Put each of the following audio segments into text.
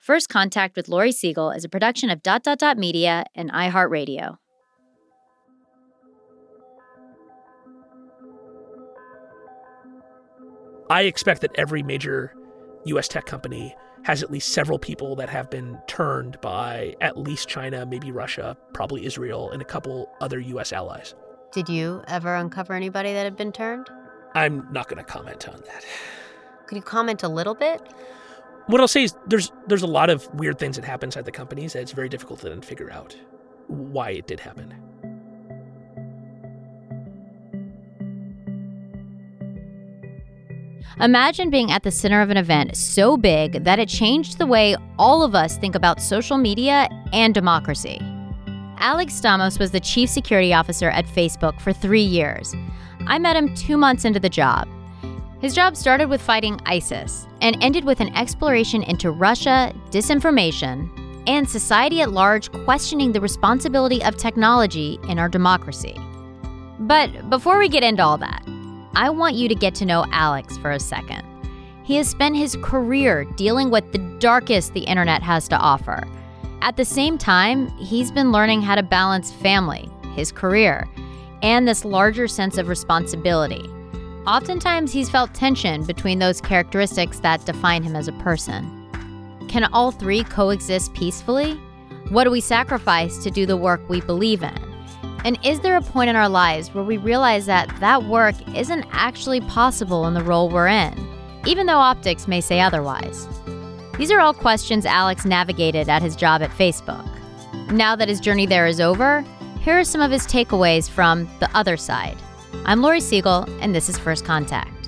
First Contact with Laurie Siegel is a production of Media and iHeartRadio. I expect that every major U.S. tech company has at least several people that have been turned by at least China, maybe Russia, probably Israel, and a couple other U.S. allies. Did you ever uncover anybody that had been turned? I'm not going to comment on that. Could you comment a little bit? What I'll say is there's a lot of weird things that happen inside the companies that it's very difficult to then figure out why it did happen. Imagine being at the center of an event so big that it changed the way all of us think about social media and democracy. Alex Stamos was the chief security officer at Facebook for 3 years. I met him 2 months into the job. His job started with fighting ISIS and ended with an exploration into Russia, disinformation, and society at large questioning the responsibility of technology in our democracy. But before we get into all that, I want you to get to know Alex for a second. He has spent his career dealing with the darkest the internet has to offer. At the same time, he's been learning how to balance family, his career, and this larger sense of responsibility. Oftentimes, he's felt tension between those characteristics that define him as a person. Can all three coexist peacefully? What do we sacrifice to do the work we believe in? And is there a point in our lives where we realize that that work isn't actually possible in the role we're in, even though optics may say otherwise? These are all questions Alex navigated at his job at Facebook. Now that his journey there is over, here are some of his takeaways from the other side. I'm Laurie Siegel, and this is First Contact.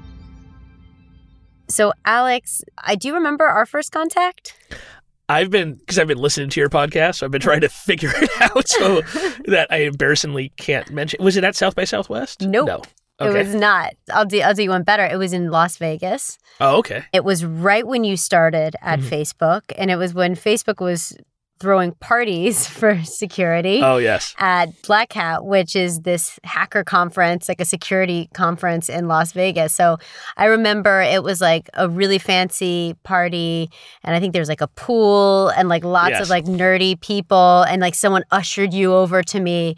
So, Alex, I do remember our first contact. Because I've been listening to your podcast, so I've been trying to figure it out so that I embarrassingly can't mention. Was it at South by Southwest? Nope. No. Okay. It was not. I'll do you one better. It was in Las Vegas. Oh, okay. It was right when you started at Facebook, and it was when Facebook was throwing parties for security. Oh, yes. At Black Hat, which is this hacker conference, like a security conference in Las Vegas. So I remember it was like a really fancy party, and I think there was like a pool and like lots of like nerdy people, and like someone ushered you over to me,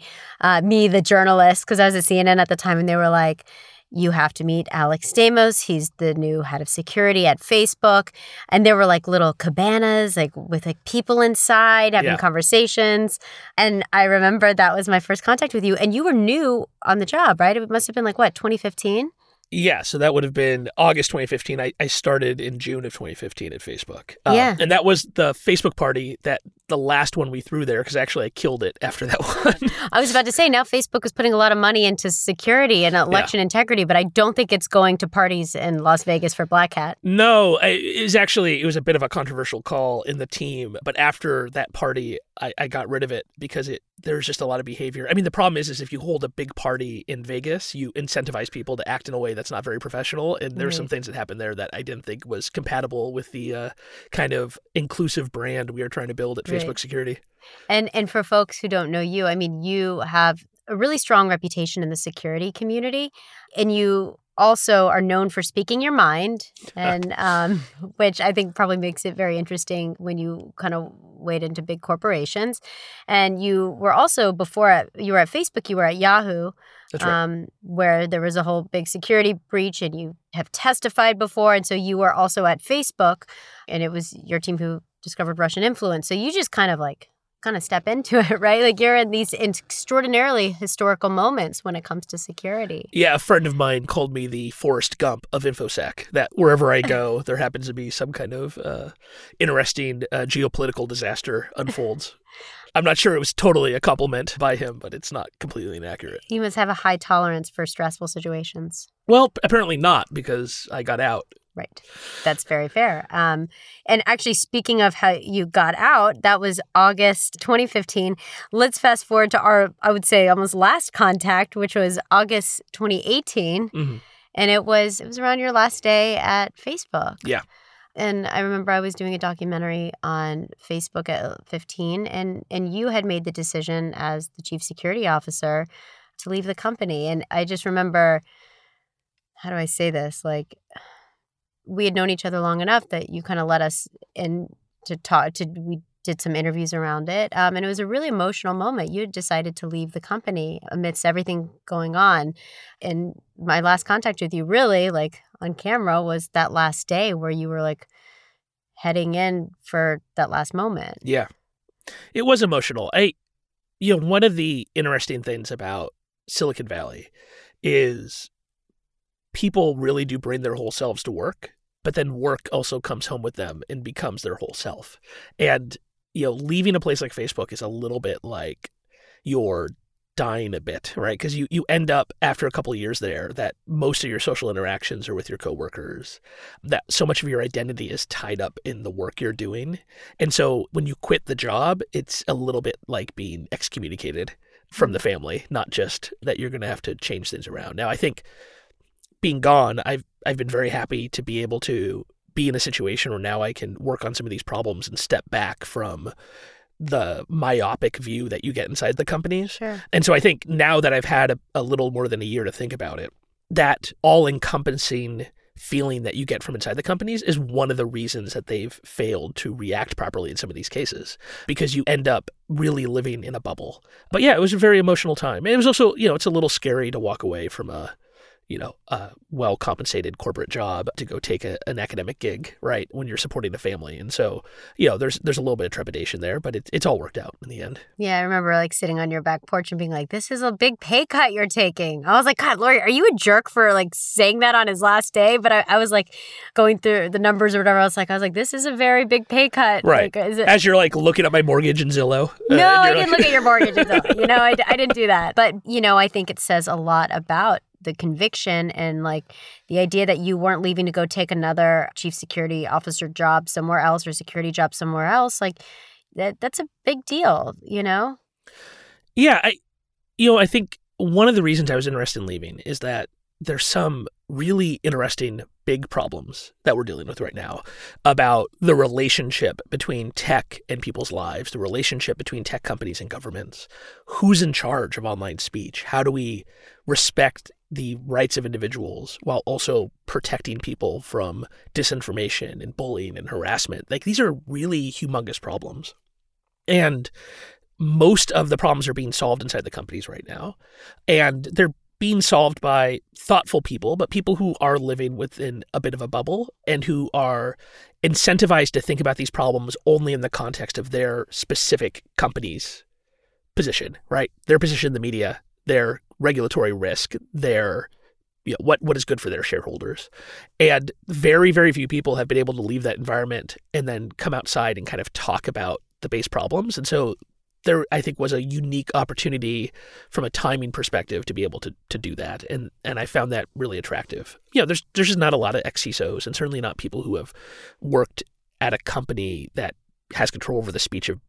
the journalist, because I was at CNN at the time, and they were like, you have to meet Alex Stamos. He's the new head of security at Facebook. And there were like little cabanas, like with like people inside having conversations. And I remember that was my first contact with you. And you were new on the job, right? It must have been like, what, 2015? Yeah, so that would have been August 2015. I started in June of 2015 at Facebook. And that was the Facebook party, that the last one we threw there, because actually I killed it after that one. I was about to say, now Facebook is putting a lot of money into security and election integrity, but I don't think it's going to parties in Las Vegas for Black Hat. No, it was a bit of a controversial call in the team. But after that party, I got rid of it because there's just a lot of behavior. I mean, the problem is if you hold a big party in Vegas, you incentivize people to act in a way that's not very professional. And there's some things that happened there that I didn't think was compatible with the kind of inclusive brand we are trying to build at Facebook Security. And for folks who don't know you, I mean, you have a really strong reputation in the security community, and you also are known for speaking your mind, and which I think probably makes it very interesting when you kind of wade into big corporations. And you were also, before you were at Facebook, you were at Yahoo. That's right. Where there was a whole big security breach, and you have testified before. And so you were also at Facebook, and it was your team who discovered Russian influence. So you just kind of step into it, right? Like you're in these extraordinarily historical moments when it comes to security. Yeah, a friend of mine called me the Forrest Gump of InfoSec, that wherever I go, there happens to be some kind of interesting geopolitical disaster unfolds. I'm not sure it was totally a compliment by him, but it's not completely inaccurate. You must have a high tolerance for stressful situations. Well, apparently not, because I got out. Right. That's very fair. And actually, speaking of how you got out, that was August 2015. Let's fast forward to our, I would say, almost last contact, which was August 2018. Mm-hmm. And it was around your last day at Facebook. Yeah. And I remember I was doing a documentary on Facebook at 15, and you had made the decision as the chief security officer to leave the company. And I just remember, how do I say this? Like, we had known each other long enough that you kind of let us in to talk to. We did some interviews around it, and it was a really emotional moment. You had decided to leave the company amidst everything going on, and my last contact with you, really, like on camera, was that last day where you were like heading in for that last moment. Yeah, it was emotional. One of the interesting things about Silicon Valley is people really do bring their whole selves to work, but then work also comes home with them and becomes their whole self. And leaving a place like Facebook is a little bit like you're dying a bit, right? Because you end up, after a couple of years there, that most of your social interactions are with your coworkers, that so much of your identity is tied up in the work you're doing. And so when you quit the job, it's a little bit like being excommunicated from the family, not just that you're going to have to change things around. Now, I think being gone, I've been very happy to be able to be in a situation where now I can work on some of these problems and step back from the myopic view that you get inside the companies. Sure. And so I think now that I've had a little more than a year to think about it, that all-encompassing feeling that you get from inside the companies is one of the reasons that they've failed to react properly in some of these cases, because you end up really living in a bubble. But yeah, it was a very emotional time. And it was also, it's a little scary to walk away from a well-compensated corporate job to go take an academic gig, right, when you're supporting a family. And so, there's a little bit of trepidation there, but it's all worked out in the end. Yeah, I remember like sitting on your back porch and being like, this is a big pay cut you're taking. I was like, God, Lori, are you a jerk for like saying that on his last day? But I was like going through the numbers or whatever. I was like, this is a very big pay cut. Right. Like, as you're like looking at my mortgage in Zillow. No, I didn't look at your mortgage in Zillow. I didn't do that. But, I think it says a lot about the conviction and like the idea that you weren't leaving to go take another chief security officer job somewhere else or security job somewhere else. Like that's a big deal, Yeah. I think one of the reasons I was interested in leaving is that there's some really interesting big problems that we're dealing with right now about the relationship between tech and people's lives, the relationship between tech companies and governments. Who's in charge of online speech? How do we respect the rights of individuals while also protecting people from disinformation and bullying and harassment? Like, these are really humongous problems. And most of the problems are being solved inside the companies right now. And they're being solved by thoughtful people, but people who are living within a bit of a bubble and who are incentivized to think about these problems only in the context of their specific company's position, right? Their position in the media, their regulatory risk, their what is good for their shareholders. And very, very few people have been able to leave that environment and then come outside and kind of talk about the base problems. And so there, I think, was a unique opportunity from a timing perspective to be able to do that. And I found that really attractive. There's just not a lot of ex-CISOs, and certainly not people who have worked at a company that has control over the speech of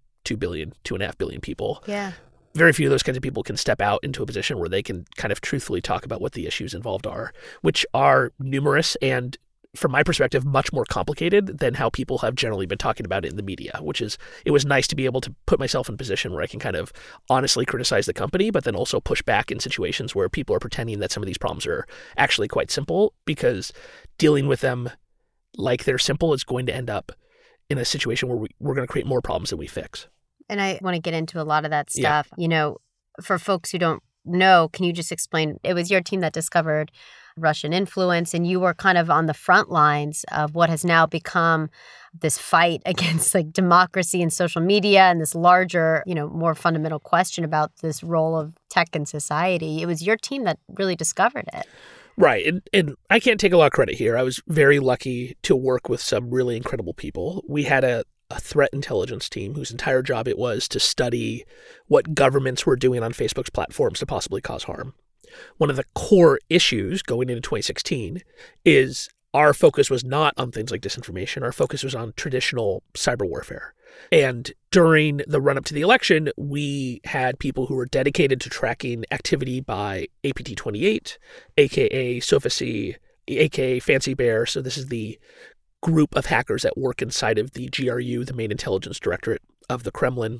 2.5 billion people. Yeah. Very few of those kinds of people can step out into a position where they can kind of truthfully talk about what the issues involved are, which are numerous and, from my perspective, much more complicated than how people have generally been talking about it in the media, it was nice to be able to put myself in a position where I can kind of honestly criticize the company, but then also push back in situations where people are pretending that some of these problems are actually quite simple, because dealing with them like they're simple is going to end up in a situation where we're going to create more problems than we fix. And I want to get into a lot of that stuff. Yeah. For folks who don't know, can you just explain, it was your team that discovered Russian influence, and you were kind of on the front lines of what has now become this fight against like democracy and social media and this larger, more fundamental question about this role of tech in society. It was your team that really discovered it. Right. And I can't take a lot of credit here. I was very lucky to work with some really incredible people. We had a threat intelligence team whose entire job it was to study what governments were doing on Facebook's platforms to possibly cause harm. One of the core issues going into 2016 is our focus was not on things like disinformation. Our focus was on traditional cyber warfare. And during the run-up to the election, we had people who were dedicated to tracking activity by APT28, aka Sophisy, aka Fancy Bear. So this is the group of hackers that work inside of the GRU, the main intelligence directorate of the Kremlin.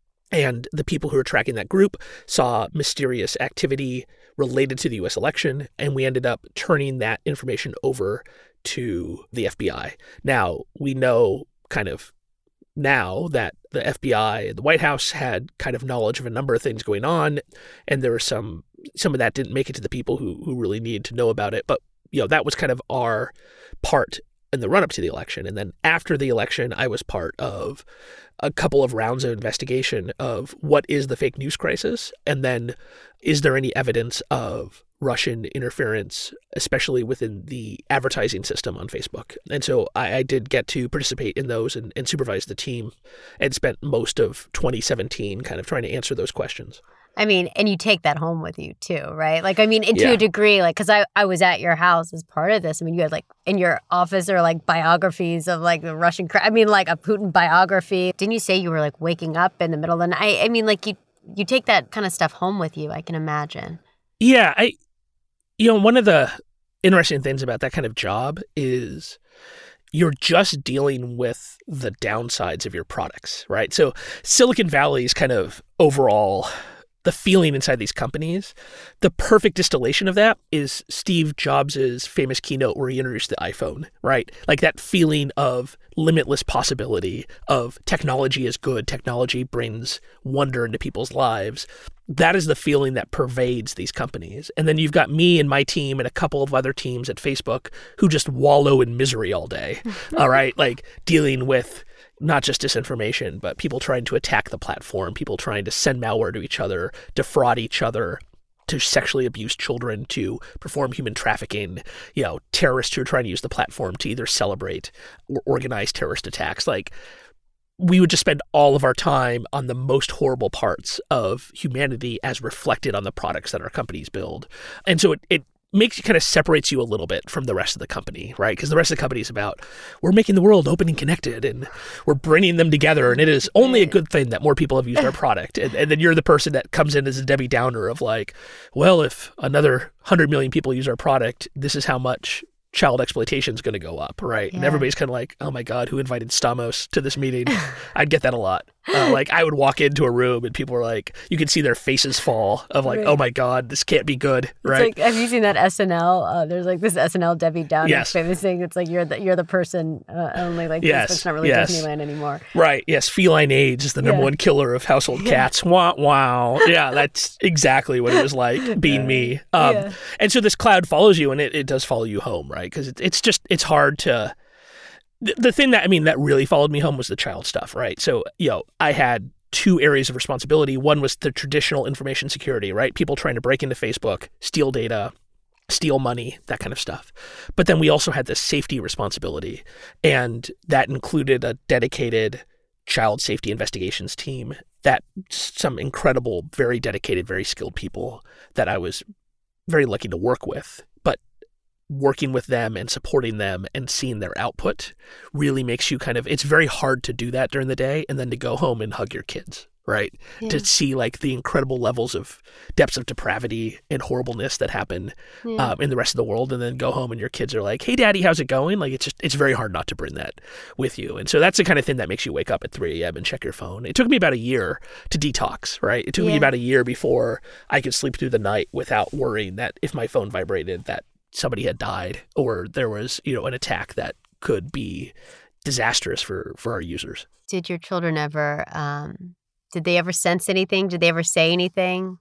And the people who were tracking that group saw mysterious activity related to the U.S. election, and we ended up turning that information over to the FBI. Now, we know kind of now that the FBI and the White House had kind of knowledge of a number of things going on, and there was some of that didn't make it to the people who really needed to know about it. But, that was kind of our part in the run-up to the election. And then after the election, I was part of a couple of rounds of investigation of what is the fake news crisis, and then is there any evidence of Russian interference, especially within the advertising system on Facebook. And so I did get to participate in those and supervise the team, and spent most of 2017 kind of trying to answer those questions. I mean, and you take that home with you too, right? Like, I mean, and to a degree, like, because I was at your house as part of this. I mean, you had like in your office or like biographies of like the Russian, I mean, like a Putin biography. Didn't you say you were like waking up in the middle of the night? I mean, like you take that kind of stuff home with you, I can imagine. Yeah, one of the interesting things about that kind of job is you're just dealing with the downsides of your products, right? So Silicon Valley's kind of overall, the feeling inside these companies, the perfect distillation of that is Steve Jobs' famous keynote where he introduced the iPhone, right? Like that feeling of limitless possibility, of technology is good, technology brings wonder into people's lives. That is the feeling that pervades these companies. And then you've got me and my team and a couple of other teams at Facebook who just wallow in misery all day, all right? Like dealing with not just disinformation, but people trying to attack the platform, people trying to send malware to each other, defraud each other, to sexually abuse children, to perform human trafficking, terrorists who are trying to use the platform to either celebrate or organize terrorist attacks. Like, we would just spend all of our time on the most horrible parts of humanity as reflected on the products that our companies build. And so it kind of separates you a little bit from the rest of the company, right? Because the rest of the company is about, we're making the world open and connected, and we're bringing them together, and it is only a good thing that more people have used our product. And then you're the person that comes in as a Debbie Downer of like, well, if another 100 million people use our product, this is how much child exploitation is going to go up, right? Yeah. And everybody's kind of like, oh my God, who invited Stamos to this meeting? I'd get that a lot. Like, I would walk into a room and people were like, you could see their faces fall of like, oh my God, this can't be good, right? It's like, have you seen that SNL? There's like this SNL Debbie Downer famous thing. It's like you're the person only, like Facebook's not really Disneyland anymore. Right. Yes. Feline AIDS is the number one killer of household cats. Wow. Yeah, that's exactly what it was like being me. And so this cloud follows you, and it does follow you home, right? Because it's hard to. The thing that really followed me home was the child stuff, right? So, I had two areas of responsibility. One was the traditional information security, right? People trying to break into Facebook, steal data, steal money, that kind of stuff. But then we also had this safety responsibility, and that included a dedicated child safety investigations team, that some incredible, very dedicated, very skilled people that I was very lucky to work with. But working with them and supporting them and seeing their output really makes you it's very hard to do that during the day and then to go home and hug your kids, right? Yeah. To see like the incredible levels of depths of depravity and horribleness that happen in the rest of the world, and then go home and your kids are like, hey daddy, how's it going? Like, it's very hard not to bring that with you. And so that's the kind of thing that makes you wake up at 3 a.m. and check your phone. It took me about a year to detox, right? It took me about a year before I could sleep through the night without worrying that if my phone vibrated that somebody had died or there was, an attack that could be disastrous for our users. Did your children ever, did they ever sense anything? Did they ever say anything?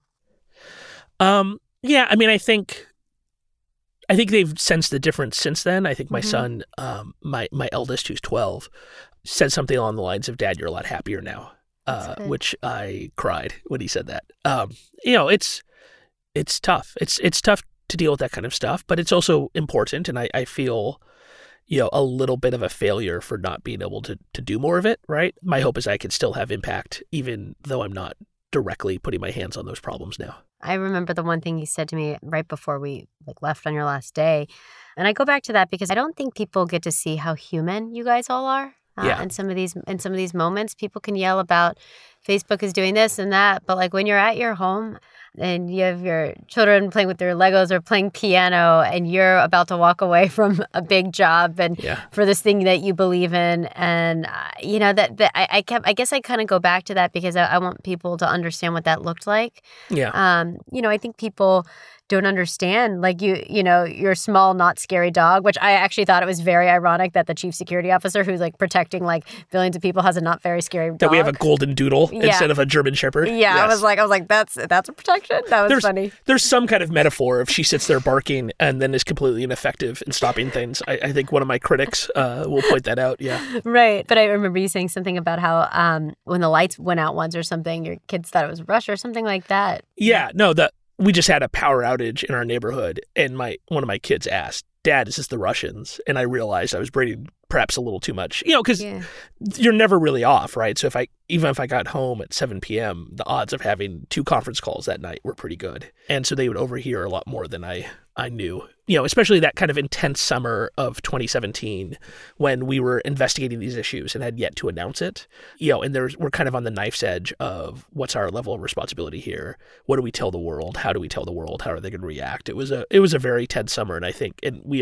Yeah, I think they've sensed the difference since then. I think my son, my eldest, who's 12, said something along the lines of, Dad, you're a lot happier now, which I cried when he said that. It's tough. It's tough to deal with that kind of stuff, but it's also important. And I feel, a little bit of a failure for not being able to do more of it, right? My hope is I can still have impact, even though I'm not directly putting my hands on those problems now. I remember the one thing you said to me right before we left on your last day. And I go back to that because I don't think people get to see how human you guys all are. In some of these moments, people can yell about Facebook is doing this and that, but when you're at your home and you have your children playing with their Legos or playing piano, and you're about to walk away from a big job and for this thing that you believe in, and I guess I kind of go back to that because I want people to understand what that looked like. Yeah. I think people don't understand. Like your small, not scary dog, which I actually thought it was very ironic that the chief security officer who's like protecting like billions of people has a not very scary dog. That we have a golden doodle instead of a German Shepherd. Yeah, Yes. I was like, that's a protection? That was funny. There's some kind of metaphor if she sits there barking and then is completely ineffective in stopping things. I think one of my critics will point that out. Yeah. Right. But I remember you saying something about how when the lights went out once or something, your kids thought it was Russia or something like that. Yeah. No, we just had a power outage in our neighborhood, and one of my kids asked, "Dad, is this the Russians?" And I realized I was breathing perhaps a little too much, because you're never really off, right? So even if I got home at 7 p.m., the odds of having 2 conference calls that night were pretty good. And so they would overhear a lot more than I knew, especially that kind of intense summer of 2017 when we were investigating these issues and had yet to announce it, and we're kind of on the knife's edge of what's our level of responsibility here? What do we tell the world? How do we tell the world? How are they going to react? It was a very tense summer, and I think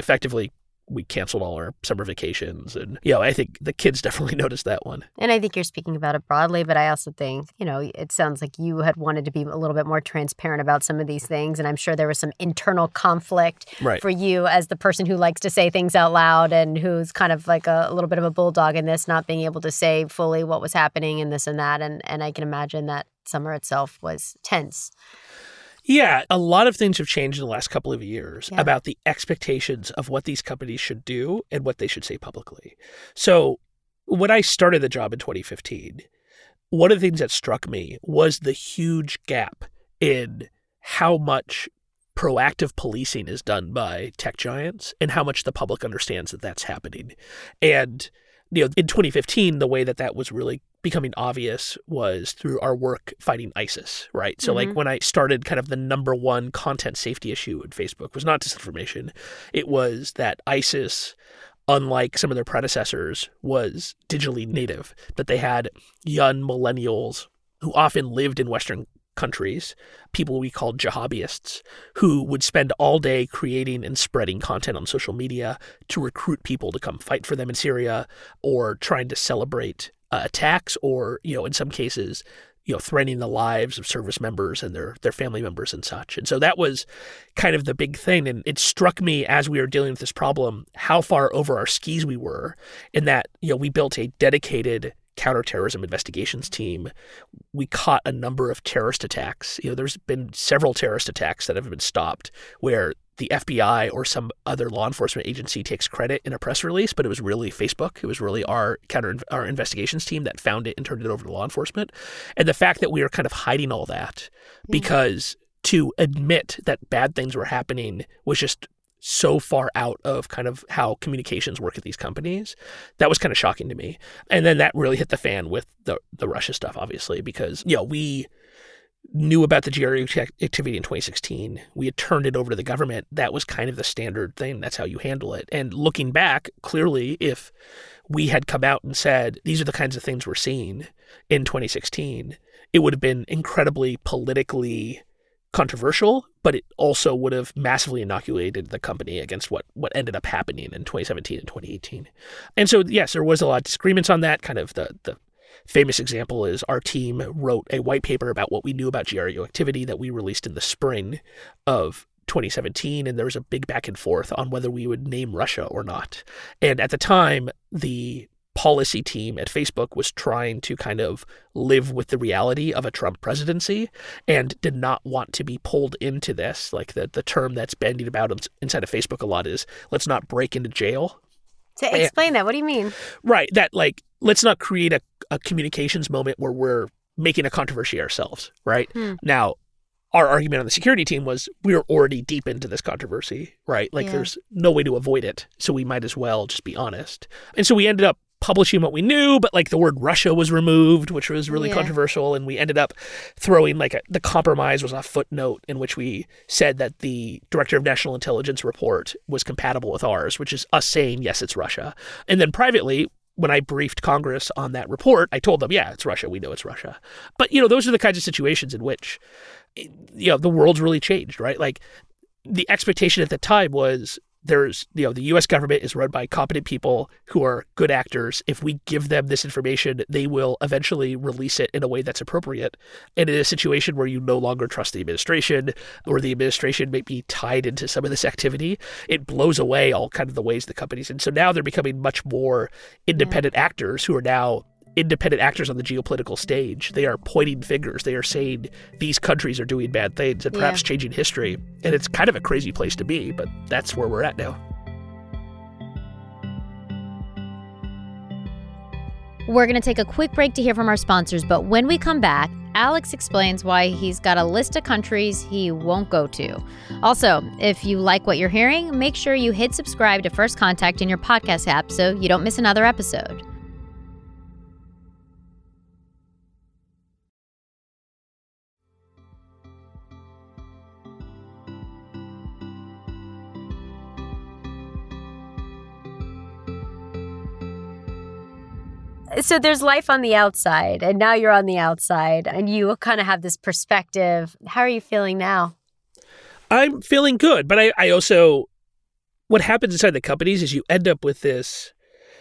we canceled all our summer vacations. And, I think the kids definitely noticed that one. And I think you're speaking about it broadly, but I also think, it sounds like you had wanted to be a little bit more transparent about some of these things. And I'm sure there was some internal conflict for you as the person who likes to say things out loud and who's kind of like a little bit of a bulldog in this, not being able to say fully what was happening and this and that. And I can imagine that summer itself was tense. Yeah, a lot of things have changed in the last couple of years about the expectations of what these companies should do and what they should say publicly. So when I started the job in 2015, one of the things that struck me was the huge gap in how much proactive policing is done by tech giants and how much the public understands that that's happening. And in 2015, the way that was really becoming obvious was through our work fighting ISIS, right? So like when I started, kind of the number one content safety issue at Facebook was not disinformation. It was that ISIS, unlike some of their predecessors, was digitally native, that they had young millennials who often lived in Western countries, people we called jihadists, who would spend all day creating and spreading content on social media to recruit people to come fight for them in Syria, or trying to celebrate attacks, or, in some cases, threatening the lives of service members and their family members and such. And so that was kind of the big thing. And it struck me as we were dealing with this problem, how far over our skis we were, in that, we built a dedicated counterterrorism investigations team. We caught a number of terrorist attacks. There's been several terrorist attacks that have been stopped where the FBI or some other law enforcement agency takes credit in a press release, but it was really Facebook. It was really our investigations team that found it and turned it over to law enforcement. And the fact that we were kind of hiding all that because to admit that bad things were happening was just so far out of kind of how communications work at these companies, that was kind of shocking to me. And then that really hit the fan with the Russia stuff, obviously, because, we knew about the GRU activity in 2016. We had turned it over to the government. That was kind of the standard thing. That's how you handle it. And looking back, clearly, if we had come out and said, these are the kinds of things we're seeing in 2016, it would have been incredibly politically controversial, but it also would have massively inoculated the company against what ended up happening in 2017 and 2018. And so, yes, there was a lot of disagreements on that. Kind of the famous example is our team wrote a white paper about what we knew about GRU activity that we released in the spring of 2017, and there was a big back and forth on whether we would name Russia or not. And at the time, the policy team at Facebook was trying to kind of live with the reality of a Trump presidency and did not want to be pulled into this. Like the term that's bandied about inside of Facebook a lot is, let's not break into jail. So explain that. What do you mean? Right. That let's not create a communications moment where we're making a controversy ourselves. Right. Now, our argument on the security team was we were already deep into this controversy. Right. There's no way to avoid it. So we might as well just be honest. And so we ended up publishing what we knew, but the word Russia was removed, which was really controversial. And we ended up throwing the compromise was a footnote in which we said that the Director of National Intelligence report was compatible with ours, which is us saying, yes, it's Russia. And then privately, when I briefed Congress on that report, I told them, yeah, it's Russia. We know it's Russia. But, those are the kinds of situations in which, the world's really changed, right? The expectation at the time was there's, the U.S. government is run by competent people who are good actors. If we give them this information, they will eventually release it in a way that's appropriate. And in a situation where you no longer trust the administration, or the administration may be tied into some of this activity, it blows away all kind of the ways the companies. And so now they're becoming much more independent actors who are now independent actors on the geopolitical stage. They are pointing fingers. They are saying these countries are doing bad things and perhaps changing history. And it's kind of a crazy place to be, but that's where we're at now. We're going to take a quick break to hear from our sponsors, but when we come back, Alex explains why he's got a list of countries he won't go to. Also, if you like what you're hearing, make sure you hit subscribe to First Contact in your podcast app so you don't miss another episode. So there's life on the outside, and now you're on the outside, and you kind of have this perspective. How are you feeling now? I'm feeling good, but I also, what happens inside the companies is you end up with this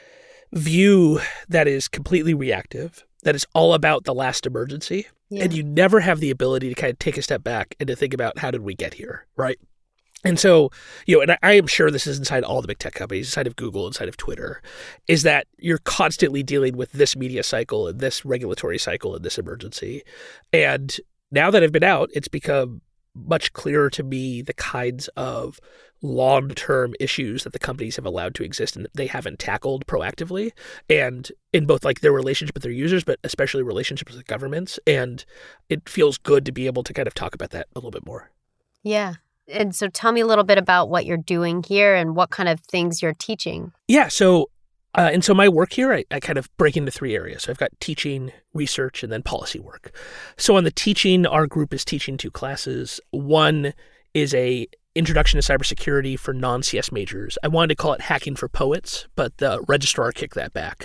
view that is completely reactive, that is all about the last emergency, and you never have the ability to kind of take a step back and to think about how did we get here, right? And so, and I am sure this is inside all the big tech companies, inside of Google, inside of Twitter, is that you're constantly dealing with this media cycle and this regulatory cycle and this emergency. And now that I've been out, it's become much clearer to me the kinds of long-term issues that the companies have allowed to exist and that they haven't tackled proactively, and in both like their relationship with their users, but especially relationships with governments. And it feels good to be able to kind of talk about that a little bit more. Yeah. And so tell me a little bit about what you're doing here and what kind of things you're teaching. Yeah. So my work here, I kind of break into three areas. So I've got teaching, research, and then policy work. So on the teaching, our group is teaching 2 classes. One is a Introduction to Cybersecurity for non-CS majors. I wanted to call it Hacking for Poets, but the registrar kicked that back.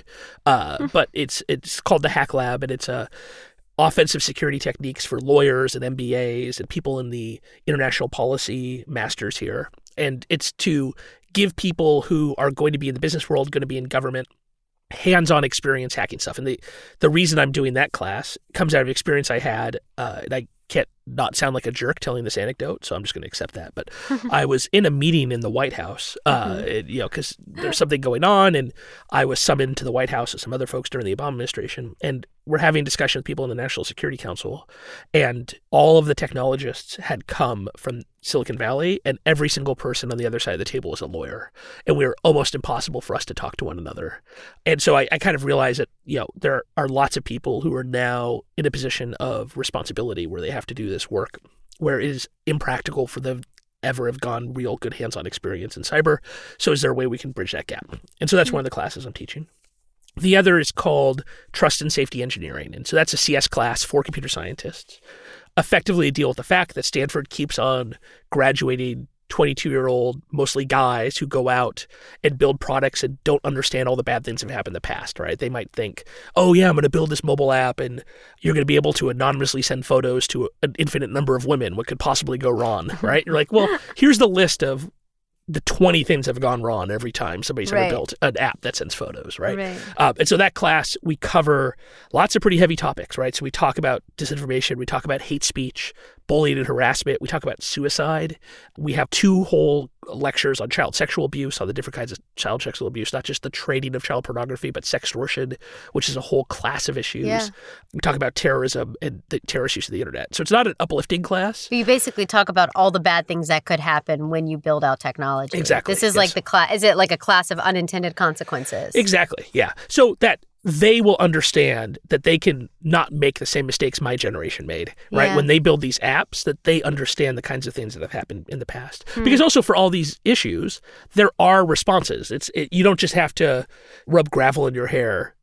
But it's called the Hack Lab, and it's a offensive security techniques for lawyers and MBAs and people in the international policy masters here. And it's to give people who are going to be in the business world, going to be in government, hands-on experience hacking stuff. And the reason I'm doing that class comes out of experience I had, and I can't not sound like a jerk telling this anecdote, so I'm just going to accept that. But I was in a meeting in the White House, because there's something going on, and I was summoned to the White House with some other folks during the Obama administration, and we're having a discussion with people in the National Security Council, and all of the technologists had come from Silicon Valley, and every single person on the other side of the table was a lawyer, and we were almost impossible for us to talk to one another. And so I kind of realized that, there are lots of people who are now in a position of responsibility where they have to do this work, where it is impractical for them ever have gone real good hands-on experience in cyber. So is there a way we can bridge that gap? And so that's one of the classes I'm teaching. The other is called Trust and Safety Engineering. And so that's a CS class for computer scientists. Effectively deal with the fact that Stanford keeps on graduating 22-year-old, mostly guys who go out and build products and don't understand all the bad things that have happened in the past, right? They might think, oh yeah, I'm going to build this mobile app and you're going to be able to anonymously send photos to an infinite number of women. What could possibly go wrong, right? You're like, well, here's the list of the 20 things that have gone wrong every time somebody's ever built an app that sends photos, right? And so that class, we cover lots of pretty heavy topics, right? So we talk about disinformation, we talk about hate speech, bullying and harassment, we talk about suicide. We have 2 whole lectures on child sexual abuse, on the different kinds of child sexual abuse, not just the trading of child pornography, but sextortion, which is a whole class of issues. Yeah. We talk about terrorism and the terrorist use of the internet. So it's not an uplifting class. But you basically talk about all the bad things that could happen when you build out technology. Exactly. This is like the class. Is it like a class of unintended consequences? Exactly. Yeah. So that they will understand that they can not make the same mistakes my generation made, right? Yeah. When they build these apps, that they understand the kinds of things that have happened in the past. Because also for all these issues, there are responses. You don't just have to rub gravel in your hair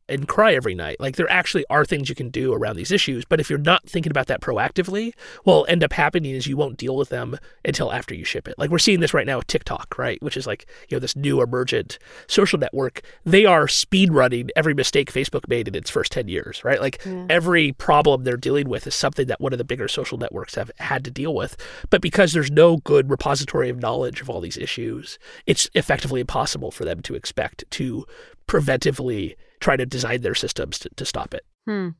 and cry every night. Like, there actually are things you can do around these issues. But if you're not thinking about that proactively, what will end up happening is you won't deal with them until after you ship it. Like, we're seeing this right now with TikTok, right? Which is like, this new emergent social network. They are speed running every mistake Facebook made in its first 10 years, right? Like, every problem they're dealing with is something that one of the bigger social networks have had to deal with. But because there's no good repository of knowledge of all these issues, it's effectively impossible for them to expect to preventively try to design their systems to stop it.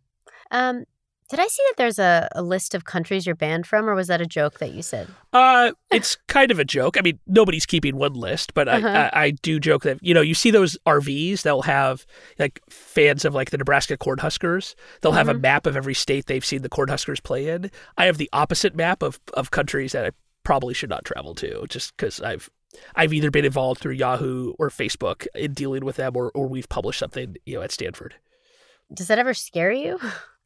Did I see that there's a list of countries you're banned from, or was that a joke that you said? It's kind of a joke. I mean, nobody's keeping one list, but I do joke that, you see those RVs, they'll have like fans of like the Nebraska Cornhuskers. They'll have a map of every state they've seen the Cornhuskers play in. I have the opposite map of countries that I probably should not travel to, just because I've either been involved through Yahoo or Facebook in dealing with them, or we've published something, at Stanford. Does that ever scare you?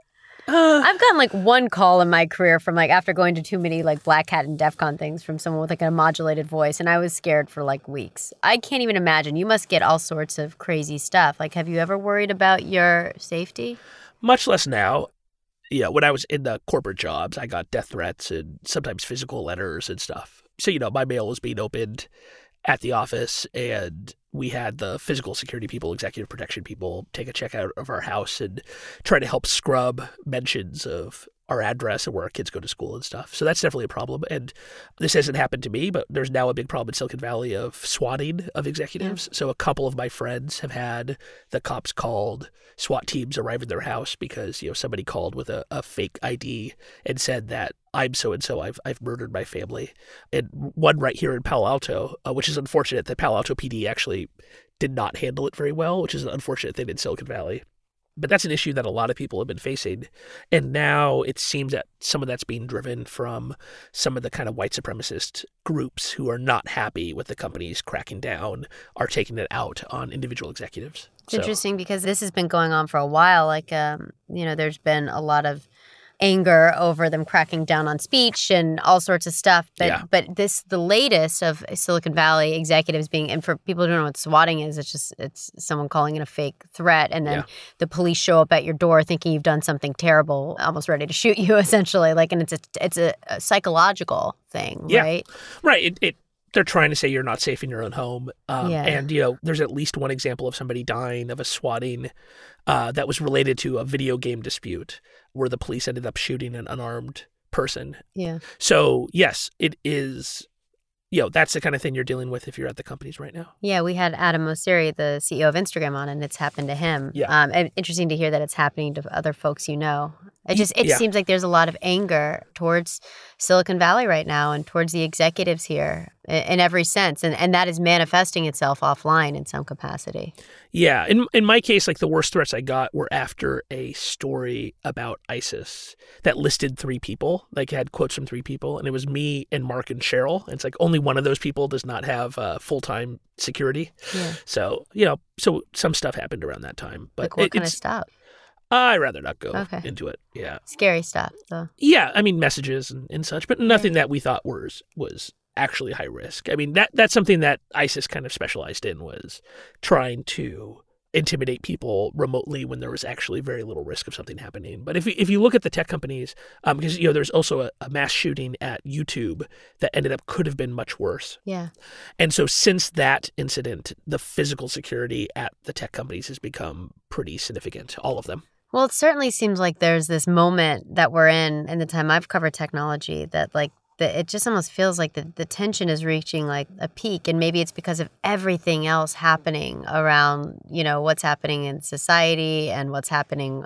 I've gotten like one call in my career from like after going to too many like Black Hat and DEF CON things from someone with like a modulated voice, and I was scared for like weeks. I can't even imagine. You must get all sorts of crazy stuff. Like, have you ever worried about your safety? Much less now. When I was in the corporate jobs, I got death threats and sometimes physical letters and stuff. So, my mail was being opened at the office, and we had the physical security people, executive protection people, take a check out of our house and try to help scrub mentions of our address and where our kids go to school and stuff. So that's definitely a problem. And this hasn't happened to me, but there's now a big problem in Silicon Valley of swatting of executives. So a couple of my friends have had the cops called, SWAT teams arrive at their house because, somebody called with a fake ID and said that I'm so-and-so, I've murdered my family. And one right here in Palo Alto, which is unfortunate that Palo Alto PD actually did not handle it very well, which is an unfortunate thing in Silicon Valley. But that's an issue that a lot of people have been facing. And now it seems that some of that's being driven from some of the kind of white supremacist groups who are not happy with the companies cracking down, are taking it out on individual executives. It's interesting because this has been going on for a while. Like, there's been a lot of anger over them cracking down on speech and all sorts of stuff. But the latest of Silicon Valley executives being, and for people who don't know what swatting is, it's someone calling in a fake threat, and then the police show up at your door thinking you've done something terrible, almost ready to shoot you, essentially. Like, and it's a psychological thing, right? Right. They're trying to say you're not safe in your own home. And, there's at least one example of somebody dying of a swatting that was related to a video game dispute where the police ended up shooting an unarmed person. Yeah. So, yes, it is, that's the kind of thing you're dealing with if you're at the companies right now. Yeah, we had Adam Mosseri, the CEO of Instagram, on, and it's happened to him. And interesting to hear that it's happening to other folks you know. It seems like there's a lot of anger towards Silicon Valley right now and towards the executives here in every sense. And that is manifesting itself offline in some capacity. Yeah. In my case, like the worst threats I got were after a story about ISIS that listed 3 people, like had quotes from 3 people. And it was me and Mark and Cheryl. And it's like only one of those people does not have full-time security. Yeah. So, so some stuff happened around that time. But like what kind of stuff? I'd rather not go into it. Yeah. Scary stuff, though. Yeah. I mean, messages and such, but nothing that we thought was actually high risk. I mean, that's something that ISIS kind of specialized in, was trying to intimidate people remotely when there was actually very little risk of something happening. But if you look at the tech companies, because, there's also a mass shooting at YouTube that could have been much worse. Yeah. And so since that incident, the physical security at the tech companies has become pretty significant, all of them. Well, it certainly seems like there's this moment that we're in the time I've covered technology, that like it just almost feels like the tension is reaching like a peak, and maybe it's because of everything else happening around, what's happening in society and what's happening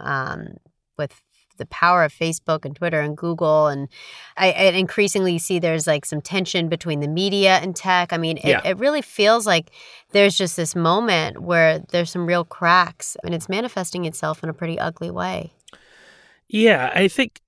with the power of Facebook and Twitter and Google. And I increasingly see there's like some tension between the media and tech. I mean, it really feels like there's just this moment where there's some real cracks, and it's manifesting itself in a pretty ugly way. Yeah, I think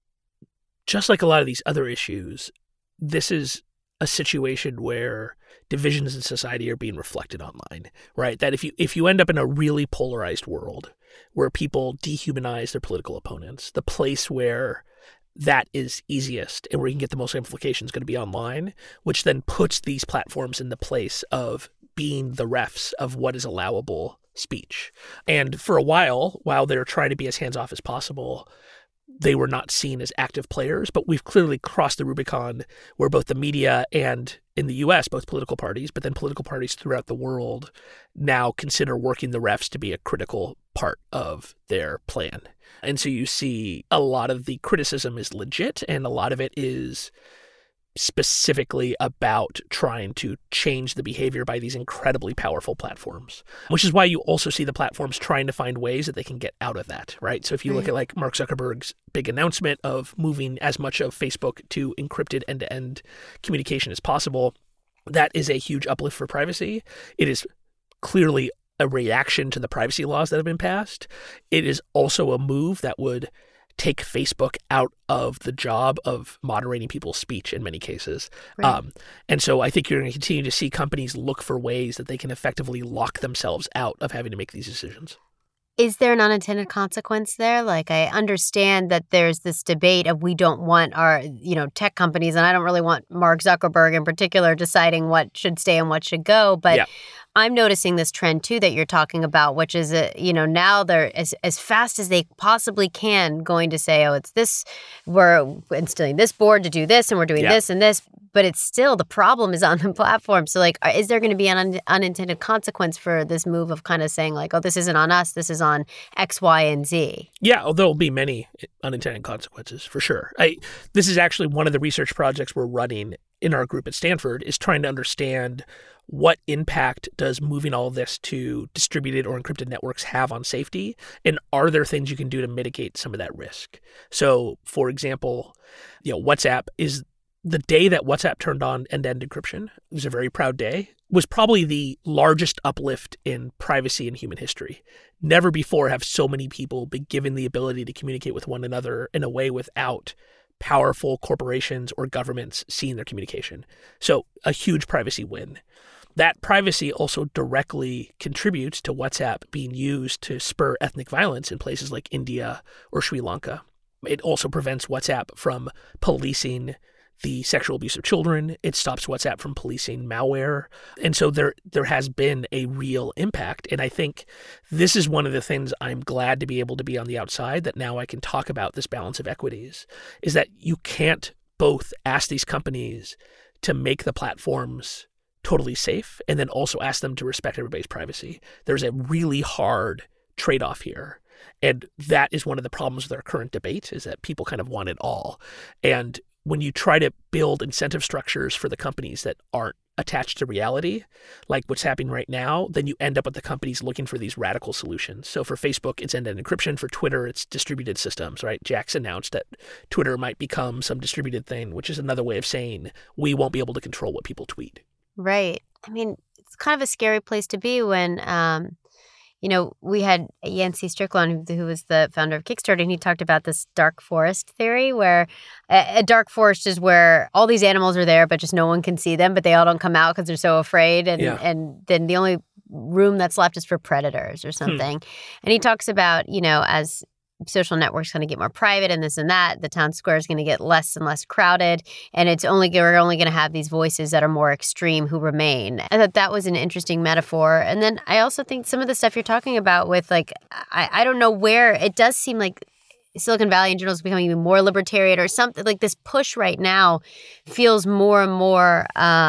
just like a lot of these other issues, this is a situation where divisions in society are being reflected online, right? That if you end up in a really polarized world where people dehumanize their political opponents, the place where that is easiest and where you can get the most amplification is going to be online, which then puts these platforms in the place of being the refs of what is allowable speech. And for a while they're trying to be as hands-off as possible, they were not seen as active players. But we've clearly crossed the Rubicon where both the media and in the U.S., both political parties, but then political parties throughout the world now consider working the refs to be a critical part of their plan. And so you see a lot of the criticism is legit, and a lot of it is specifically about trying to change the behavior by these incredibly powerful platforms, which is why you also see the platforms trying to find ways that they can get out of that, right? So if you look at like Mark Zuckerberg's big announcement of moving as much of Facebook to encrypted end-to-end communication as possible, that is a huge uplift for privacy. It is clearly a reaction to the privacy laws that have been passed. It is also a move that would take Facebook out of the job of moderating people's speech in many cases. Right. And so I think you're going to continue to see companies look for ways that they can effectively lock themselves out of having to make these decisions. Is there an unintended consequence there? Like, I understand that there's this debate of we don't want our, tech companies, and I don't really want Mark Zuckerberg in particular deciding what should stay and what should go. But yeah. I'm noticing this trend, too, that you're talking about, which is, now they're as fast as they possibly can going to say, oh, it's this, we're instilling this board to do this, and we're doing this and this. But it's still, the problem is on the platform. So, like, is there going to be an unintended consequence for this move of kind of saying, like, oh, this isn't on us, this is on X, Y, and Z? Yeah, there will be many unintended consequences, for sure. This is actually one of the research projects we're running in our group at Stanford, is trying to understand what impact does moving all of this to distributed or encrypted networks have on safety, and are there things you can do to mitigate some of that risk? So, for example, WhatsApp is the day that WhatsApp turned on end-to-end encryption. It was a very proud day. Was probably the largest uplift in privacy in human history. Never before have so many people been given the ability to communicate with one another in a way without powerful corporations or governments seeing their communication. So a huge privacy win. That privacy also directly contributes to WhatsApp being used to spur ethnic violence in places like India or Sri Lanka. It also prevents WhatsApp from policing the sexual abuse of children. It stops WhatsApp from policing malware. And so there has been a real impact. And I think this is one of the things I'm glad to be able to be on the outside, that now I can talk about this balance of equities, is that you can't both ask these companies to make the platforms totally safe and then also ask them to respect everybody's privacy. There's a really hard trade-off here. And that is one of the problems with our current debate, is that people kind of want it all. And when you try to build incentive structures for the companies that aren't attached to reality, like what's happening right now, then you end up with the companies looking for these radical solutions. So for Facebook, it's end-to-end encryption. For Twitter, it's distributed systems, right? Jack's announced that Twitter might become some distributed thing, which is another way of saying we won't be able to control what people tweet. Right. I mean, it's kind of a scary place to be when we had Yancey Strickland, who was the founder of Kickstarter, and he talked about this dark forest theory, where a dark forest is where all these animals are there, but just no one can see them, but they all don't come out because they're so afraid. And then the only room that's left is for predators or something. And he talks about, as social networks kind of get more private and this and that, the town square is going to get less and less crowded, and we're only going to have these voices that are more extreme who remain. I thought that was an interesting metaphor. And then I also think some of the stuff you're talking about with, like, I don't know where, it does seem like Silicon Valley in general is becoming even more libertarian, or something like this push right now feels more and more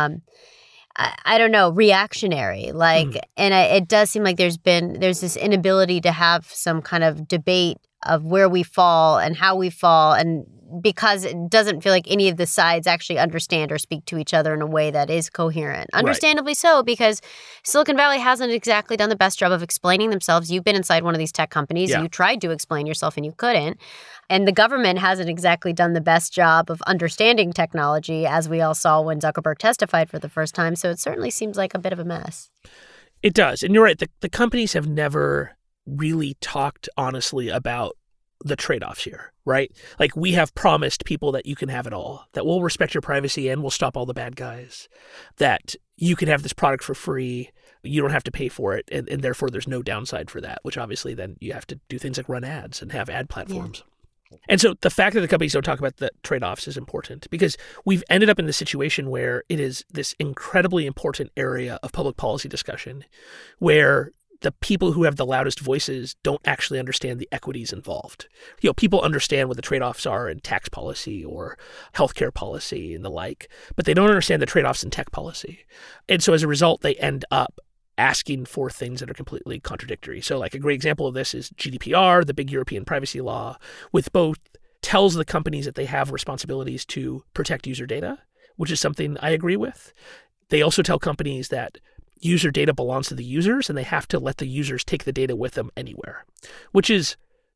I don't know, reactionary. Like, and it does seem like there's this inability to have some kind of debate of where we fall and how we fall, and because it doesn't feel like any of the sides actually understand or speak to each other in a way that is coherent. Understandably so, because Silicon Valley hasn't exactly done the best job of explaining themselves. You've been inside one of these tech companies. Yeah. You tried to explain yourself and you couldn't. And the government hasn't exactly done the best job of understanding technology, as we all saw when Zuckerberg testified for the first time. So it certainly seems like a bit of a mess. It does. And you're right. The companies have never really talked honestly about the trade-offs here, right? Like, we have promised people that you can have it all, that we'll respect your privacy and we'll stop all the bad guys, that you can have this product for free, you don't have to pay for it, and therefore there's no downside for that, which obviously then you have to do things like run ads and have ad platforms. Yeah. And so the fact that the companies don't talk about the trade-offs is important, because we've ended up in this situation where it is this incredibly important area of public policy discussion where the people who have the loudest voices don't actually understand the equities involved. People understand what the trade-offs are in tax policy or healthcare policy and the like, but they don't understand the trade-offs in tech policy. And so as a result, they end up asking for things that are completely contradictory. So like a great example of this is GDPR, the big European privacy law, with both tells the companies that they have responsibilities to protect user data, which is something I agree with. They also tell companies that user data belongs to the users and they have to let the users take the data with them anywhere, which is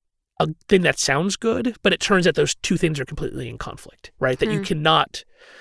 a thing that sounds good, but it turns out those two things are completely in conflict, right? That you cannot,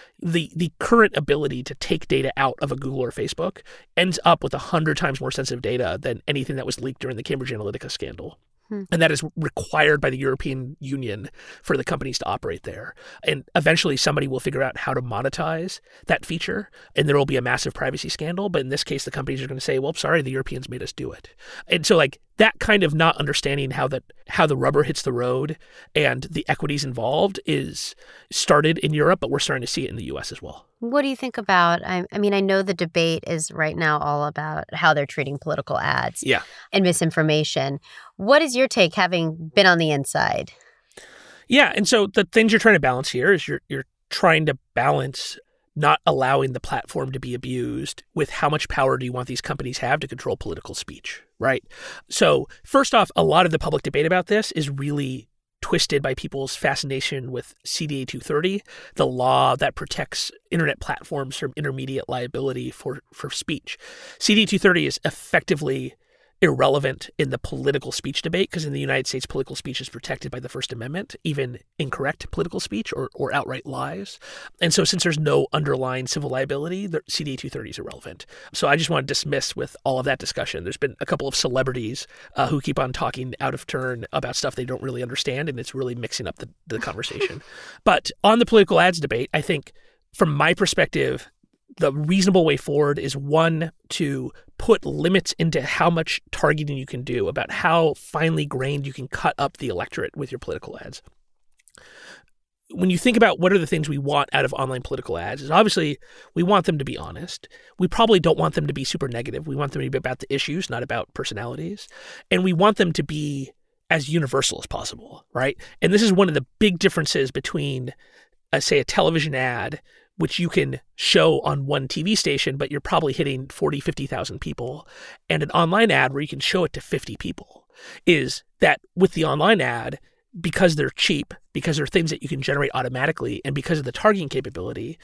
the current ability to take data out of a Google or Facebook ends up with 100 times more sensitive data than anything that was leaked during the Cambridge Analytica scandal. And that is required by the European Union for the companies to operate there. And eventually somebody will figure out how to monetize that feature, and there will be a massive privacy scandal. But in this case, the companies are going to say, well, sorry, the Europeans made us do it. And so like that kind of not understanding how the rubber hits the road and the equities involved is started in Europe, but we're starting to see it in the US as well. What do you think about, I mean, I know the debate is right now all about how they're treating political ads and misinformation. What is your take, having been on the inside? Yeah, and so the things you're trying to balance here is you're trying to balance not allowing the platform to be abused with how much power do you want these companies have to control political speech, right? So first off, a lot of the public debate about this is really twisted by people's fascination with CDA 230, the law that protects internet platforms from intermediate liability for speech. CDA 230 is effectively irrelevant in the political speech debate because in the United States, political speech is protected by the First Amendment, even incorrect political speech or outright lies. And so since there's no underlying civil liability, the CDA 230 is irrelevant. So I just want to dismiss with all of that discussion. There's been a couple of celebrities who keep on talking out of turn about stuff they don't really understand, and it's really mixing up the conversation. But on the political ads debate, I think from my perspective, the reasonable way forward is, one, to put limits into how much targeting you can do, about how finely grained you can cut up the electorate with your political ads. When you think about what are the things we want out of online political ads, is obviously we want them to be honest. We probably don't want them to be super negative. We want them to be about the issues, not about personalities. And we want them to be as universal as possible, right? And this is one of the big differences between, say, a television ad, which you can show on one TV station, but you're probably hitting 40, 50,000 people, and an online ad where you can show it to 50 people, is that with the online ad, because they're cheap, because they're things that you can generate automatically, and because of the targeting capability,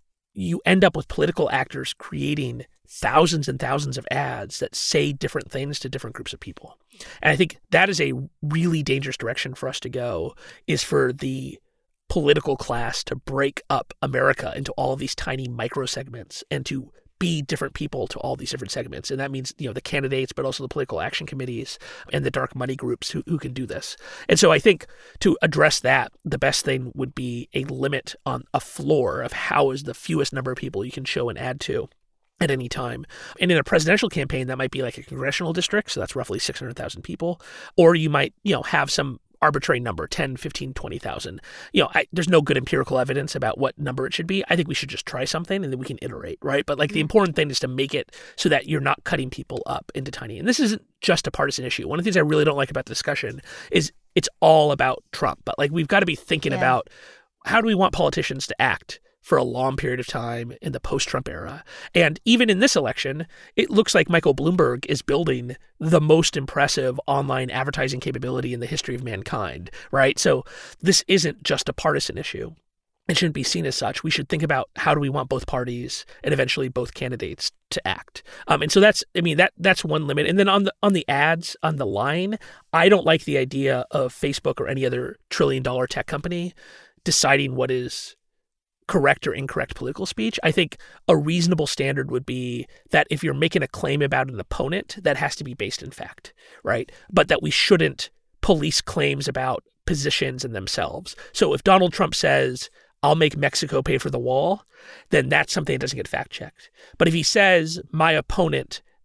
you end up with political actors creating thousands and thousands of ads that say different things to different groups of people. And I think that is a really dangerous direction for us to go, is for the political class to break up America into all of these tiny micro segments and to be different people to all these different segments. And that means, the candidates, but also the political action committees and the dark money groups who can do this. And so I think to address that, the best thing would be a limit on a floor of how is the fewest number of people you can show an ad to at any time. And in a presidential campaign, that might be like a congressional district. So that's roughly 600,000 people. Or you might, have some arbitrary number, 10, 15, 20,000. There's no good empirical evidence about what number it should be. I think we should just try something and then we can iterate, right? But the important thing is to make it so that you're not cutting people up into tiny. And this isn't just a partisan issue. One of the things I really don't like about the discussion is it's all about Trump. But we've got to be thinking about, how do we want politicians to act for a long period of time in the post-Trump era. And even in this election, it looks like Michael Bloomberg is building the most impressive online advertising capability in the history of mankind, right? So this isn't just a partisan issue. It shouldn't be seen as such. We should think about how do we want both parties and eventually both candidates to act. And so that's one limit. And then on the ads, on the line, I don't like the idea of Facebook or any other trillion-dollar tech company deciding what is correct or incorrect political speech. I think a reasonable standard would be that if you're making a claim about an opponent, that has to be based in fact, right? But that we shouldn't police claims about positions in themselves. So if Donald Trump says, I'll make Mexico pay for the wall, then that's something that doesn't get fact checked. But if he says my opponent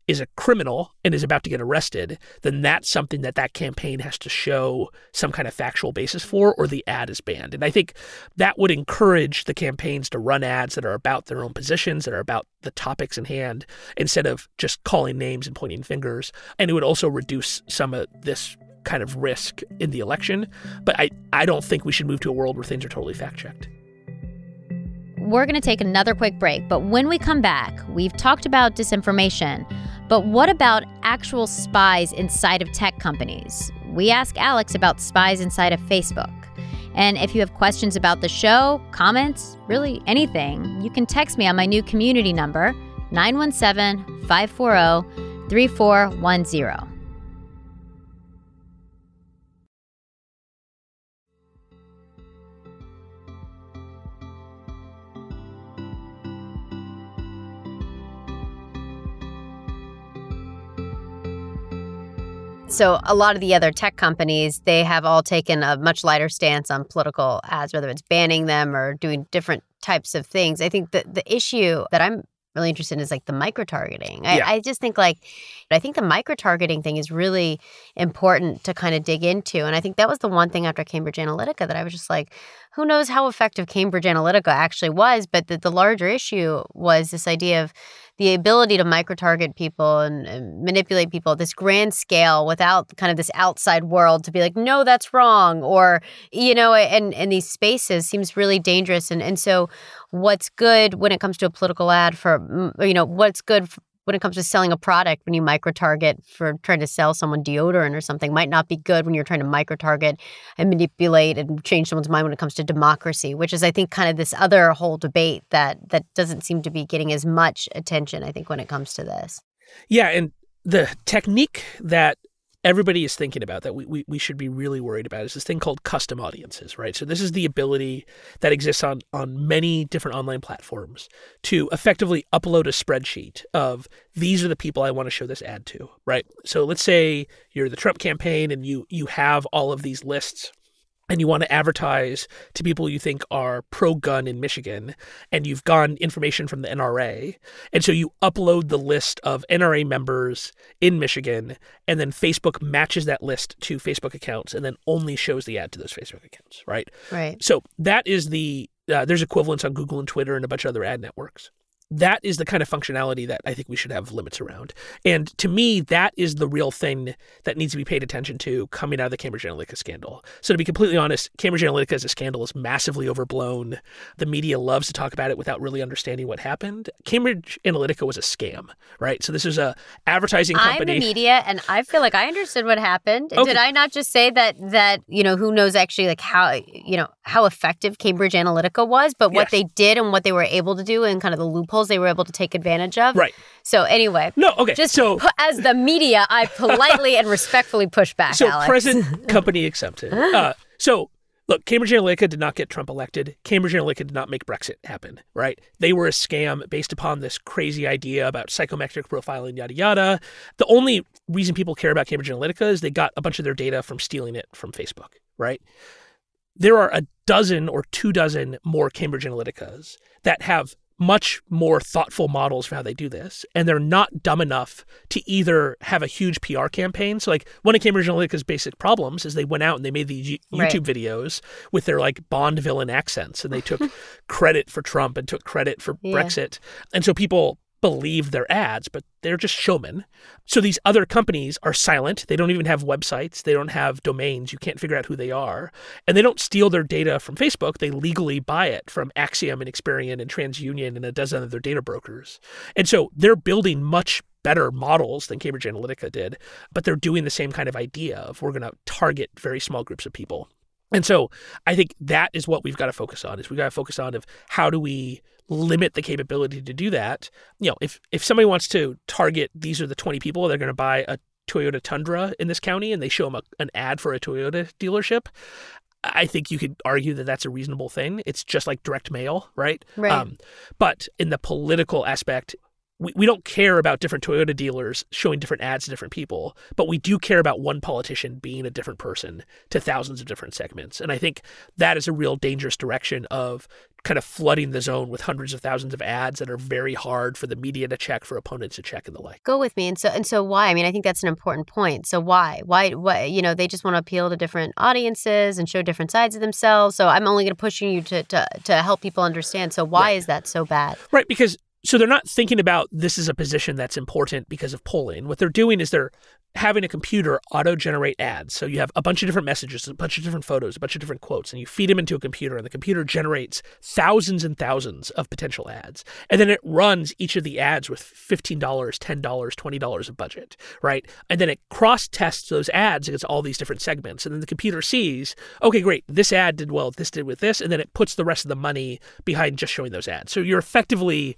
is a criminal and is about to get arrested, then that's something that campaign has to show some kind of factual basis for, or the ad is banned. And I think that would encourage the campaigns to run ads that are about their own positions, that are about the topics in hand, instead of just calling names and pointing fingers. And it would also reduce some of this kind of risk in the election. But I don't think we should move to a world where things are totally fact-checked. We're going to take another quick break, but when we come back, we've talked about disinformation, but what about actual spies inside of tech companies? We ask Alex about spies inside of Facebook. And if you have questions about the show, comments, really anything, you can text me on my new community number, 917-540-3410. So a lot of the other tech companies, they have all taken a much lighter stance on political ads, whether it's banning them or doing different types of things. I think the issue that I'm really interested in is like the micro-targeting. I just think I think the micro-targeting thing is really important to kind of dig into. And I think that was the one thing after Cambridge Analytica that I was just like, who knows how effective Cambridge Analytica actually was? But the larger issue was this idea of the ability to micro-target people and manipulate people at this grand scale without kind of this outside world to be like, no, that's wrong. Or, and these spaces seems really dangerous. And so what's good when it comes to a political ad what's good when it comes to selling a product when you micro-target for trying to sell someone deodorant or something might not be good when you're trying to micro-target and manipulate and change someone's mind when it comes to democracy, which is, I think, kind of this other whole debate that doesn't seem to be getting as much attention, I think, when it comes to this. Yeah, and the technique that everybody is thinking about that we should be really worried about is this thing called custom audiences, right? So this is the ability that exists on many different online platforms to effectively upload a spreadsheet of these are the people I want to show this ad to, right? So let's say you're the Trump campaign and you have all of these lists and you want to advertise to people you think are pro-gun in Michigan, and you've gotten information from the NRA, and so you upload the list of NRA members in Michigan, and then Facebook matches that list to Facebook accounts and then only shows the ad to those Facebook accounts, right? Right. So that is there's equivalents on Google and Twitter and a bunch of other ad networks. That is the kind of functionality that I think we should have limits around. And to me, that is the real thing that needs to be paid attention to coming out of the Cambridge Analytica scandal. So to be completely honest, Cambridge Analytica as a scandal is massively overblown. The media loves to talk about it without really understanding what happened. Cambridge Analytica was a scam, right? So this is a advertising company. I'm the media, and I feel like I understood what happened. Okay. Did I not just say that who knows actually like how effective Cambridge Analytica was, but what they did and what they were able to do and kind of the loopholes they were able to take advantage of. Right. So anyway. No, okay. So as the media, I politely and respectfully push back, so Alex. Present company accepted. So look, Cambridge Analytica did not get Trump elected. Cambridge Analytica did not make Brexit happen, right? They were a scam based upon this crazy idea about psychometric profiling, yada, yada. The only reason people care about Cambridge Analytica is they got a bunch of their data from stealing it from Facebook, right? There are a dozen or 24 more Cambridge Analyticas that have much more thoughtful models for how they do this. And they're not dumb enough to either have a huge PR campaign. So like one of Cambridge Analytica's basic problems is they went out and they made these YouTube videos with their like Bond villain accents. And they took credit for Trump and took credit for Brexit. And so people believe their ads, but they're just showmen. So these other companies are silent. They don't even have websites. They don't have domains. You can't figure out who they are. And they don't steal their data from Facebook. They legally buy it from Axiom and Experian and TransUnion and a dozen other data brokers. And so they're building much better models than Cambridge Analytica did, but they're doing the same kind of idea of we're going to target very small groups of people. And so I think that is what we've got to focus on, is we've got to focus on of how do we limit the capability to do that. You know, if somebody wants to target, these are the 20 people, they're going to buy a Toyota Tundra in this county, and they show them an ad for a Toyota dealership, I think you could argue that that's a reasonable thing. It's just like direct mail, right? Right. But in the political aspect, we don't care about different Toyota dealers showing different ads to different people, but we do care about one politician being a different person to thousands of different segments. And I think that is a real dangerous direction of kind of flooding the zone with hundreds of thousands of ads that are very hard for the media to check, for opponents to check, and the like. Go with me. And so why? I mean, I think that's an important point. So why? Why, they just want to appeal to different audiences and show different sides of themselves. So I'm only going to push you to help people understand. So why is that so bad? Right, because so they're not thinking about this is a position that's important because of polling. What they're doing is they're having a computer auto-generate ads. So you have a bunch of different messages, a bunch of different photos, a bunch of different quotes, and you feed them into a computer, and the computer generates thousands and thousands of potential ads. And then it runs each of the ads with $15, $10, $20 of budget, right? And then it cross-tests those ads against all these different segments. And then the computer sees, okay, great, this ad did well, this did with this, and then it puts the rest of the money behind just showing those ads. So you're effectively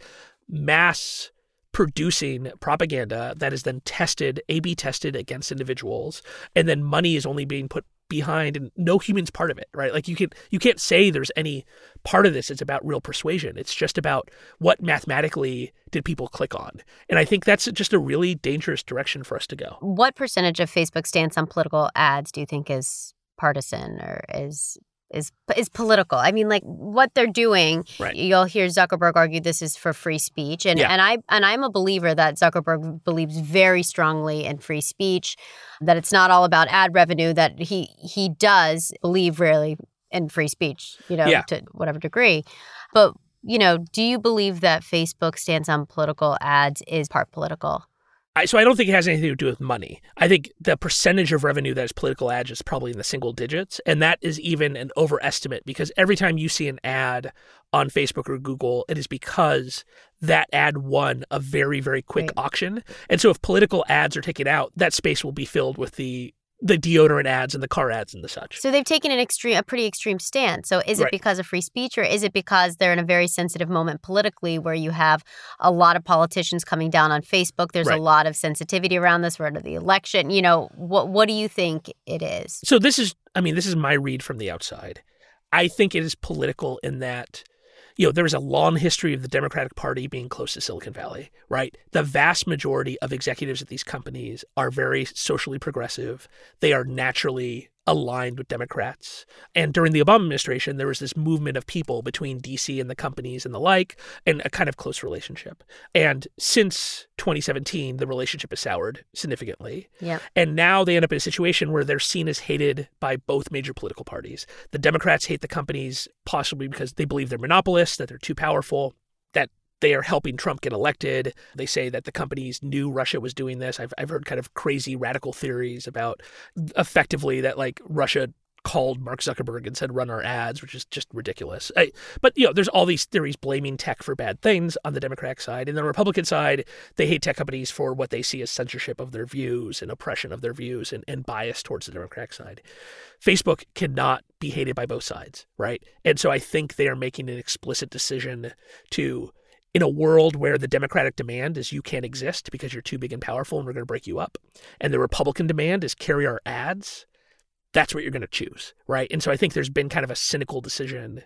mass producing propaganda that is then tested, A/B tested against individuals, and then money is only being put behind, and no human's part of it, right? Like you can't say there's any part of this. It's about real persuasion. It's just about what mathematically did people click on. And I think that's just a really dangerous direction for us to go. What percentage of Facebook's stance on political ads do you think is partisan or is political? I mean, like what they're doing, right. You'll hear Zuckerberg argue this is for free speech. And I'm a believer that Zuckerberg believes very strongly in free speech, that it's not all about ad revenue, that he does believe really in free speech, to whatever degree. But, do you believe that Facebook's stance on political ads is part political? So I don't think it has anything to do with money. I think the percentage of revenue that is political ads is probably in the single digits. And that is even an overestimate, because every time you see an ad on Facebook or Google, it is because that ad won a very, very quick auction. And so if political ads are taken out, that space will be filled with the deodorant ads and the car ads and the such. So they've taken a pretty extreme stance. So is it because of free speech, or is it because they're in a very sensitive moment politically where you have a lot of politicians coming down on Facebook? There's a lot of sensitivity around this. We're into the election. What do you think it is? So this is my read from the outside. I think it is political in that there is a long history of the Democratic Party being close to Silicon Valley, right? The vast majority of executives at these companies are very socially progressive. They are naturally aligned with Democrats. And during the Obama administration, there was this movement of people between DC and the companies and the like, and a kind of close relationship. And since 2017, the relationship has soured significantly. Yeah. And now they end up in a situation where they're seen as hated by both major political parties. The Democrats hate the companies possibly because they believe they're monopolists, that they're too powerful, that they are helping Trump get elected. They say that the companies knew Russia was doing this. I've heard kind of crazy radical theories about effectively that like Russia called Mark Zuckerberg and said, run our ads, which is just ridiculous. But there's all these theories blaming tech for bad things on the Democratic side. And the Republican side, they hate tech companies for what they see as censorship of their views and oppression of their views and bias towards the Democratic side. Facebook cannot be hated by both sides, right? And so I think they are making an explicit decision to, in a world where the Democratic demand is you can't exist because you're too big and powerful and we're going to break you up, and the Republican demand is carry our ads, that's what you're going to choose, right? And so I think there's been kind of a cynical decision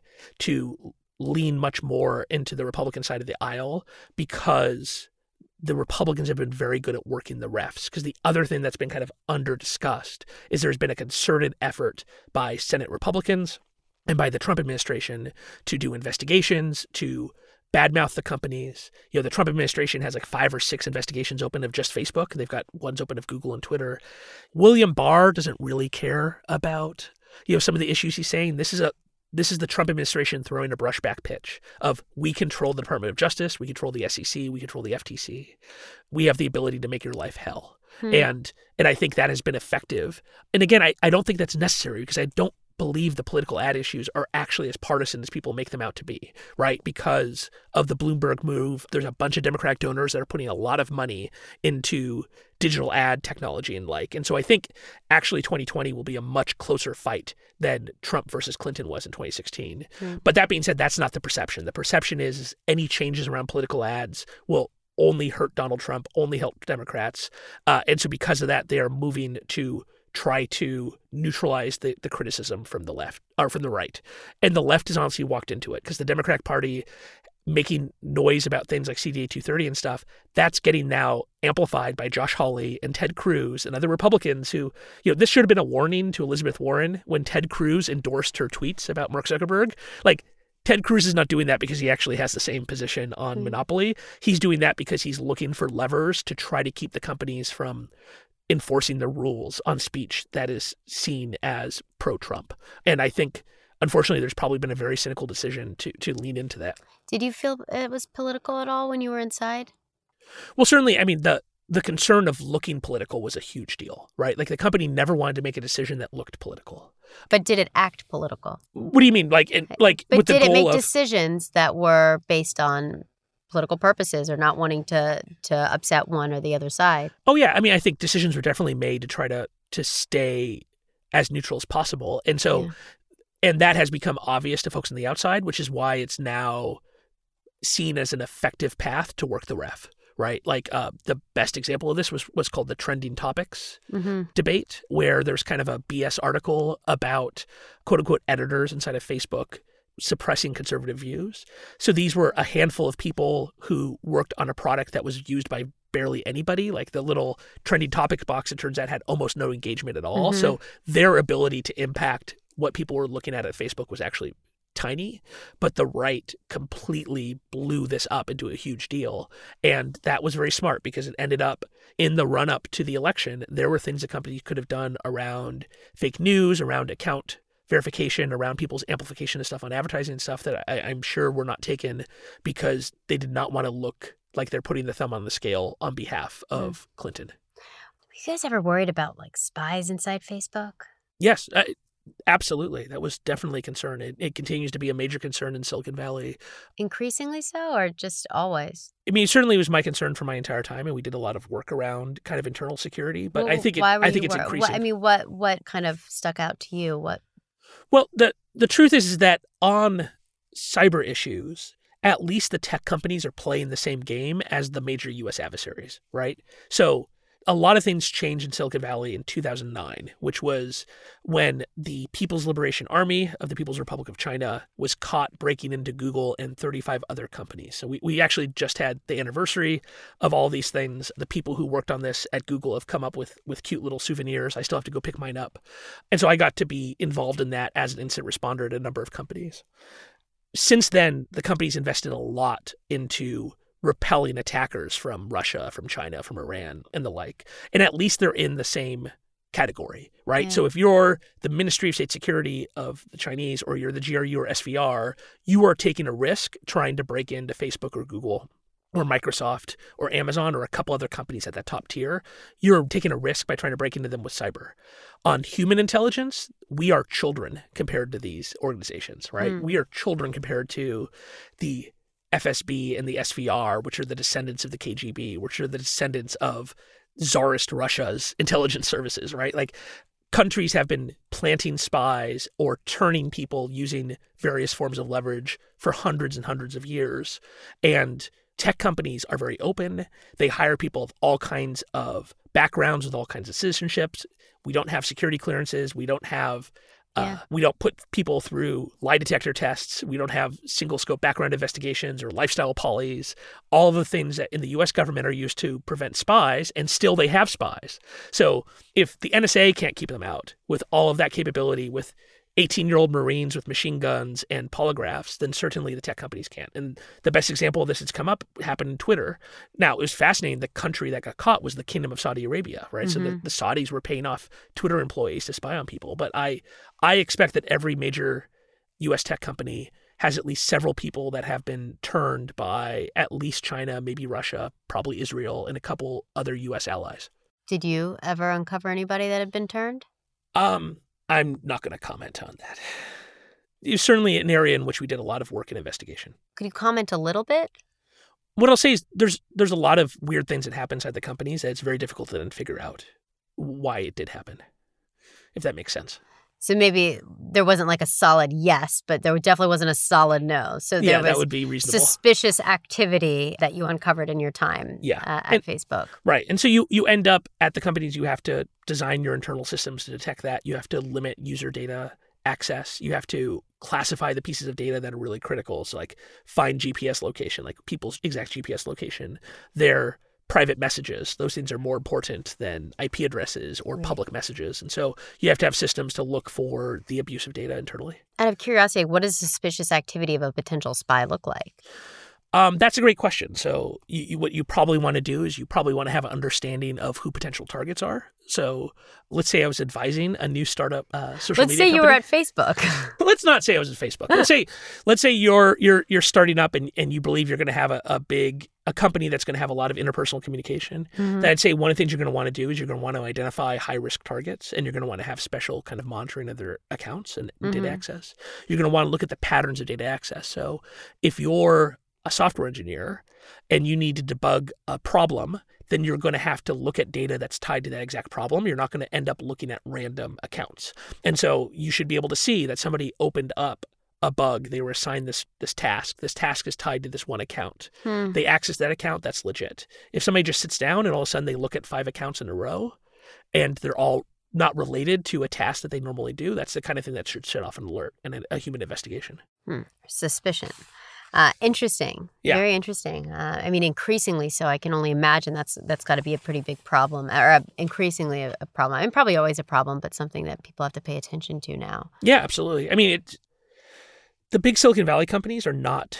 to lean much more into the Republican side of the aisle because the Republicans have been very good at working the refs. Because the other thing that's been kind of under-discussed is there's been a concerted effort by Senate Republicans and by the Trump administration to do investigations, to badmouth the companies. The Trump administration has like 5 or 6 investigations open of just Facebook. They've got ones open of Google and Twitter. William Barr doesn't really care about, some of the issues he's saying. This is the Trump administration throwing a brushback pitch of we control the Department of Justice, we control the SEC, we control the FTC. We have the ability to make your life hell. And I think that has been effective. And again, I don't think that's necessary because I don't believe the political ad issues are actually as partisan as people make them out to be, right? Because of the Bloomberg move, there's a bunch of Democratic donors that are putting a lot of money into digital ad technology and like. And so I think actually 2020 will be a much closer fight than Trump versus Clinton was in 2016. But that being said, that's not the perception. The perception is any changes around political ads will only hurt Donald Trump, only help Democrats. And so because of that, they are moving to try to neutralize the criticism from the left or from the right. And the left has honestly walked into it because the Democratic Party making noise about things like CDA 230 and stuff, that's getting now amplified by Josh Hawley and Ted Cruz and other Republicans who, this should have been a warning to Elizabeth Warren when Ted Cruz endorsed her tweets about Mark Zuckerberg. Like, Ted Cruz is not doing that because he actually has the same position on monopoly. He's doing that because he's looking for levers to try to keep the companies from enforcing the rules on speech that is seen as pro-Trump. And I think, unfortunately, there's probably been a very cynical decision to lean into that. Did you feel it was political at all when you were inside? Well, certainly, I mean, the concern of looking political was a huge deal, right? Like, the company never wanted to make a decision that looked political. But did it act political? What do you mean? But with the did it goal make of decisions that were based on political purposes or not wanting to upset one or the other side? Oh, yeah. I mean, I think decisions were definitely made to try to stay as neutral as possible. And so, and that has become obvious to folks on the outside, which is why it's now seen as an effective path to work the ref. Right. Like the best example of this was called the trending topics debate, where there's kind of a BS article about quote unquote editors inside of Facebook suppressing conservative views. So these were a handful of people who worked on a product that was used by barely anybody. Like the little trending topics box, it turns out, had almost no engagement at all. So their ability to impact what people were looking at Facebook was actually tiny, but the right completely blew this up into a huge deal. And that was very smart because it ended up in the run up to the election. There were things the company could have done around fake news, around account verification, around people's amplification of stuff on advertising and stuff that I'm sure were not taken because they did not want to look like they're putting the thumb on the scale on behalf of Clinton. Were you guys ever worried about like spies inside Facebook? Yes. Absolutely. That was definitely a concern. It continues to be a major concern in Silicon Valley. Increasingly so, or just always? I mean, certainly it was my concern for my entire time, and we did a lot of work around kind of internal security. But I think it's increasing. What kind of stuck out to you? Well, the truth is that on cyber issues, at least the tech companies are playing the same game as the major U.S. adversaries, right? So a lot of things changed in Silicon Valley in 2009, which was when the People's Liberation Army of the People's Republic of China was caught breaking into Google and 35 other companies. So we actually just had the anniversary of all these things. The people who worked on this at Google have come up with cute little souvenirs. I still have to go pick mine up. And so I got to be involved in that as an incident responder at a number of companies. Since then, the company's invested a lot into repelling attackers from Russia, from China, from Iran, and the like. And at least they're in the same category, right? Yeah. So if you're the Ministry of State Security of the Chinese, or you're the GRU or SVR, you are taking a risk trying to break into Facebook or Google or Microsoft or Amazon or a couple other companies at that top tier. You're taking a risk by trying to break into them with cyber. On human intelligence, we are children compared to these organizations, right? We are children compared to the FSB and the SVR, which are the descendants of the KGB, which are the descendants of Tsarist Russia's intelligence services, right? Like, countries have been planting spies or turning people using various forms of leverage for hundreds and hundreds of years. And tech companies are very open. They hire people of all kinds of backgrounds with all kinds of citizenships. We don't have security clearances. We don't have we don't put people through lie detector tests. We don't have single scope background investigations or lifestyle polys, all the things that in the U.S. government are used to prevent spies, and still they have spies. So if the NSA can't keep them out with all of that capability, with 18-year-old Marines with machine guns and polygraphs, then certainly the tech companies can't. And the best example of this that's come up happened in Twitter. Now, it was fascinating. The country that got caught was the Kingdom of Saudi Arabia, right? So the Saudis were paying off Twitter employees to spy on people. But I expect that every major U.S. tech company has at least several people that have been turned by at least China, maybe Russia, probably Israel, and a couple other U.S. allies. Did you ever uncover anybody that had been turned? I'm not going to comment on that. It's certainly an area in which we did a lot of work and investigation. Could you comment a little bit? What I'll say is there's a lot of weird things that happen inside the companies that it's very difficult to then figure out why it did happen, if that makes sense. So maybe there wasn't like a solid yes, but there definitely wasn't a solid no. So there was that would be reasonable. Suspicious activity that you uncovered in your time at Facebook. Right. And so you end up at the companies, you have to design your internal systems to detect that. You have to limit user data access. You have to classify the pieces of data that are really critical. So like find GPS location, like people's exact GPS location, their private messages. Those things are more important than IP addresses or public messages. And so you have to have systems to look for the abuse of data internally. Out of curiosity, what does suspicious activity of a potential spy look like? That's a great question. So what you probably want to do is you probably want to have an understanding of who potential targets are. So let's say I was advising a new startup social media company. Let's say you were at Facebook. But let's not say I was at Facebook. Let's say you're starting up and you believe you're going to have a company that's going to have a lot of interpersonal communication. Then I'd say one of the things you're going to want to do is you're going to want to identify high-risk targets, and you're going to want to have special kind of monitoring of their accounts and data access. You're going to want to look at the patterns of data access. So if you're a software engineer and you need to debug a problem, then you're going to have to look at data that's tied to that exact problem. You're not going to end up looking at random accounts. And so you should be able to see that somebody opened up a bug. They were assigned this task. This task is tied to this one account. They access that account, that's legit. If somebody just sits down and all of a sudden they look at 5 accounts in a row and they're all not related to a task that they normally do, that's the kind of thing that should set off an alert and a human investigation. Suspicion. Interesting. Yeah. Very interesting. I mean, increasingly so. I can only imagine that's got to be a pretty big problem, or increasingly a problem. I mean, probably always a problem, but something that people have to pay attention to now. Yeah, absolutely. I mean, the big Silicon Valley companies are not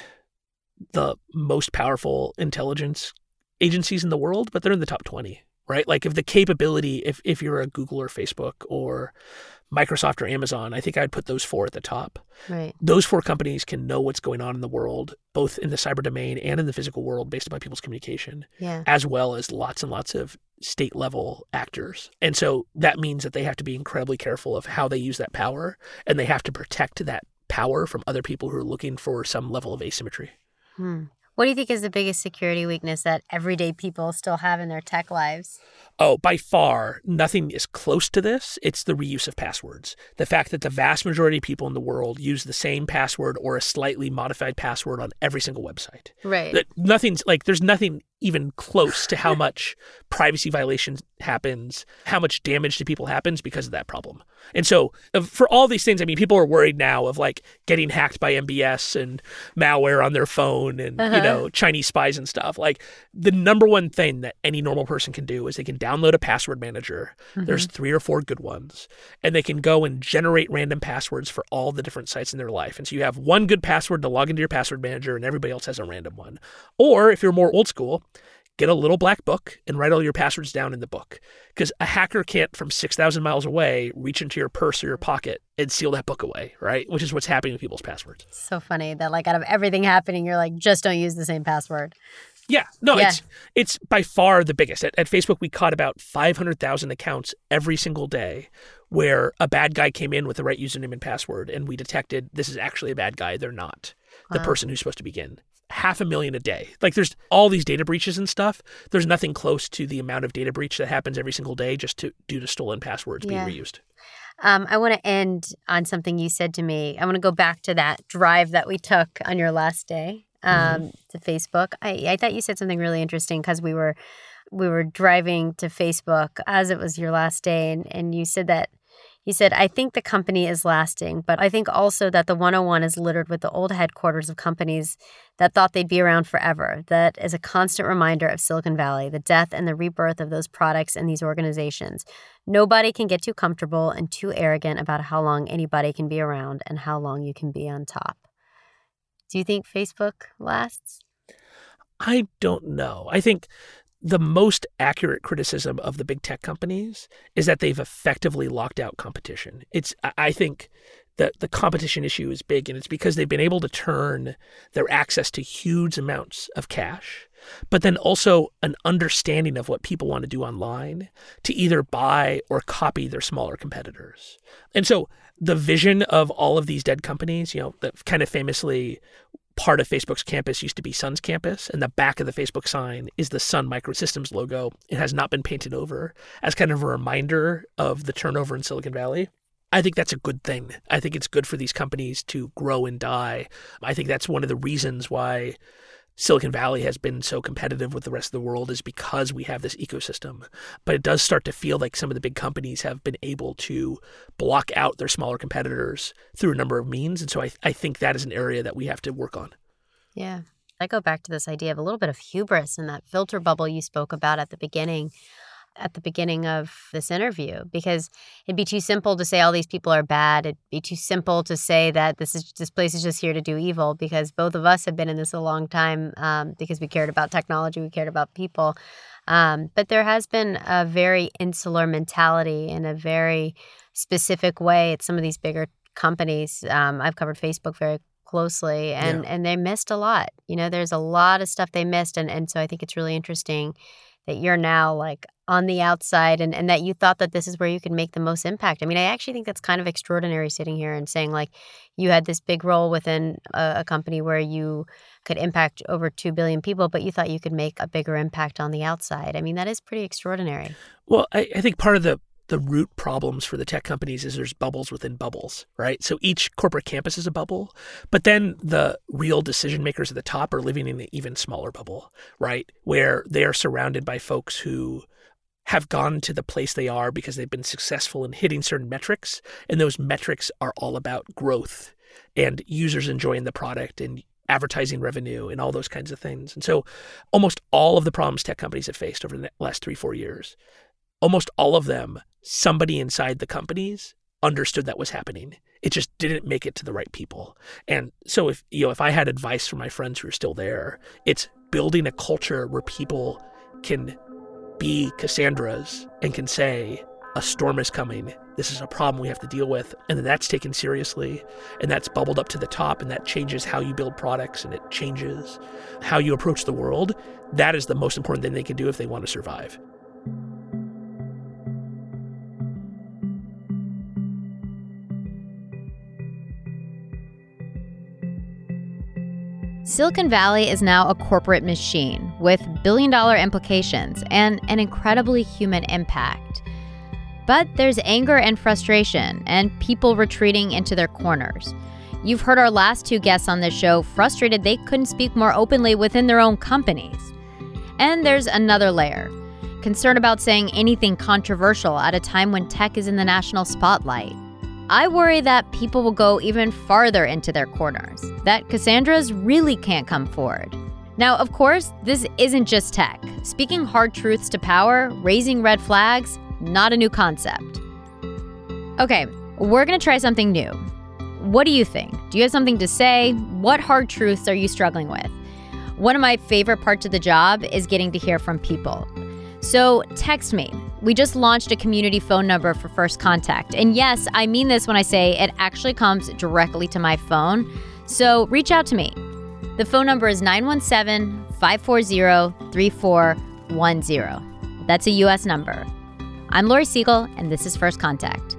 the most powerful intelligence agencies in the world, but they're in the top 20, right? Like if the capability, if you're a Google or Facebook or Microsoft or Amazon, I think I'd put those 4 at the top. Right. Those 4 companies can know what's going on in the world, both in the cyber domain and in the physical world based upon people's communication, as well as lots and lots of state level actors. And so that means that they have to be incredibly careful of how they use that power, and they have to protect that power from other people who are looking for some level of asymmetry. What do you think is the biggest security weakness that everyday people still have in their tech lives? Oh, by far, nothing is close to this. It's the reuse of passwords. The fact that the vast majority of people in the world use the same password or a slightly modified password on every single website. Right. There's nothing even close to how much privacy violations happens, how much damage to people happens because of that problem. And so for all these things, I mean, people are worried now of like getting hacked by MBS and malware on their phone and, Chinese spies and stuff. Like the number one thing that any normal person can do is they can download a password manager. There's 3 or 4 good ones, and they can go and generate random passwords for all the different sites in their life. And so you have one good password to log into your password manager and everybody else has a random one. Or if you're more old school, get a little black book and write all your passwords down in the book, because a hacker can't from 6,000 miles away reach into your purse or your pocket and seal that book away, right? Which is what's happening with people's passwords. So funny that like out of everything happening, you're like, just don't use the same password. Yeah, no, it's by far the biggest. At Facebook, we caught about 500,000 accounts every single day where a bad guy came in with the right username and password, and we detected this is actually a bad guy. They're not the person who's supposed to begin. 500,000 a day. Like there's all these data breaches and stuff. There's nothing close to the amount of data breach that happens every single day just due to stolen passwords being reused. I want to end on something you said to me. I want to go back to that drive that we took on your last day to Facebook. I thought you said something really interesting because we were driving to Facebook as it was your last day, and you said that. He said, I think the company is lasting, but I think also that the 101 is littered with the old headquarters of companies that thought they'd be around forever. That is a constant reminder of Silicon Valley, the death and the rebirth of those products and these organizations. Nobody can get too comfortable and too arrogant about how long anybody can be around and how long you can be on top. Do you think Facebook lasts? I don't know. I think the most accurate criticism of the big tech companies is that they've effectively locked out competition. I think that the competition issue is big, and it's because they've been able to turn their access to huge amounts of cash, but then also an understanding of what people want to do online to either buy or copy their smaller competitors. And so the vision of all of these dead companies, that kind of famously part of Facebook's campus used to be Sun's campus, and the back of the Facebook sign is the Sun Microsystems logo. It has not been painted over as kind of a reminder of the turnover in Silicon Valley. I think that's a good thing. I think it's good for these companies to grow and die. I think that's one of the reasons why Silicon Valley has been so competitive with the rest of the world is because we have this ecosystem. But it does start to feel like some of the big companies have been able to block out their smaller competitors through a number of means. And so I think that is an area that we have to work on. Yeah. I go back to this idea of a little bit of hubris and that filter bubble you spoke about at the beginning of this interview, because it'd be too simple to say all these people are bad. It'd be too simple to say that this place is just here to do evil, because both of us have been in this a long time, because we cared about technology, we cared about people. But there has been a very insular mentality in a very specific way at some of these bigger companies. I've covered Facebook very closely, and they missed a lot. There's a lot of stuff they missed. And so I think it's really interesting that you're now like on the outside and that you thought that this is where you could make the most impact. I mean, I actually think that's kind of extraordinary sitting here and saying like you had this big role within a company where you could impact over 2 billion people, but you thought you could make a bigger impact on the outside. I mean, that is pretty extraordinary. Well, I think part of the root problems for the tech companies is there's bubbles within bubbles, right? So each corporate campus is a bubble, but then the real decision makers at the top are living in an even smaller bubble, right? Where they are surrounded by folks who have gone to the place they are because they've been successful in hitting certain metrics, and those metrics are all about growth and users enjoying the product and advertising revenue and all those kinds of things. And so almost all of the problems tech companies have faced over the last 3-4 years, almost all of them, somebody inside the companies understood that was happening. It just didn't make it to the right people. And so if I had advice for my friends who are still there, it's building a culture where people can be Cassandras and can say, a storm is coming. This is a problem we have to deal with. And then that's taken seriously. And that's bubbled up to the top. And that changes how you build products. And it changes how you approach the world. That is the most important thing they can do if they want to survive. Silicon Valley is now a corporate machine with billion-dollar implications and an incredibly human impact. But there's anger and frustration and people retreating into their corners. You've heard our last 2 guests on this show frustrated they couldn't speak more openly within their own companies. And there's another layer, concern about saying anything controversial at a time when tech is in the national spotlight. I worry that people will go even farther into their corners, that Cassandras really can't come forward. Now, of course, this isn't just tech. Speaking hard truths to power, raising red flags, not a new concept. Okay, we're going to try something new. What do you think? Do you have something to say? What hard truths are you struggling with? One of my favorite parts of the job is getting to hear from people. So text me. We just launched a community phone number for First Contact. And yes, I mean this when I say it actually comes directly to my phone. So reach out to me. The phone number is 917-540-3410. That's a U.S. number. I'm Laurie Siegel, and this is First Contact.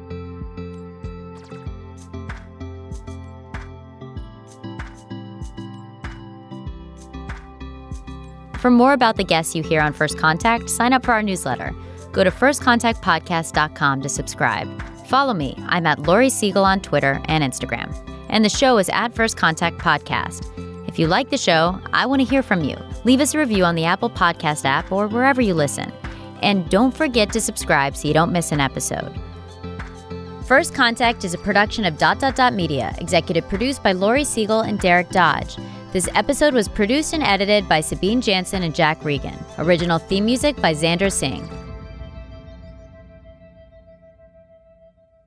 For more about the guests you hear on First Contact, sign up for our newsletter. Go to firstcontactpodcast.com to subscribe. Follow me. I'm at Laurie Siegel on Twitter and Instagram. And the show is at First Contact Podcast. If you like the show, I want to hear from you. Leave us a review on the Apple Podcast app or wherever you listen. And don't forget to subscribe so you don't miss an episode. First Contact is a production of ... Media, executive produced by Laurie Siegel and Derek Dodge. This episode was produced and edited by Sabine Jansen and Jack Regan. Original theme music by Xander Singh.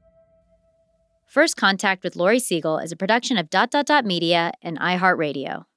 First Contact with Laurie Siegel is a production of ... Media and iHeartRadio.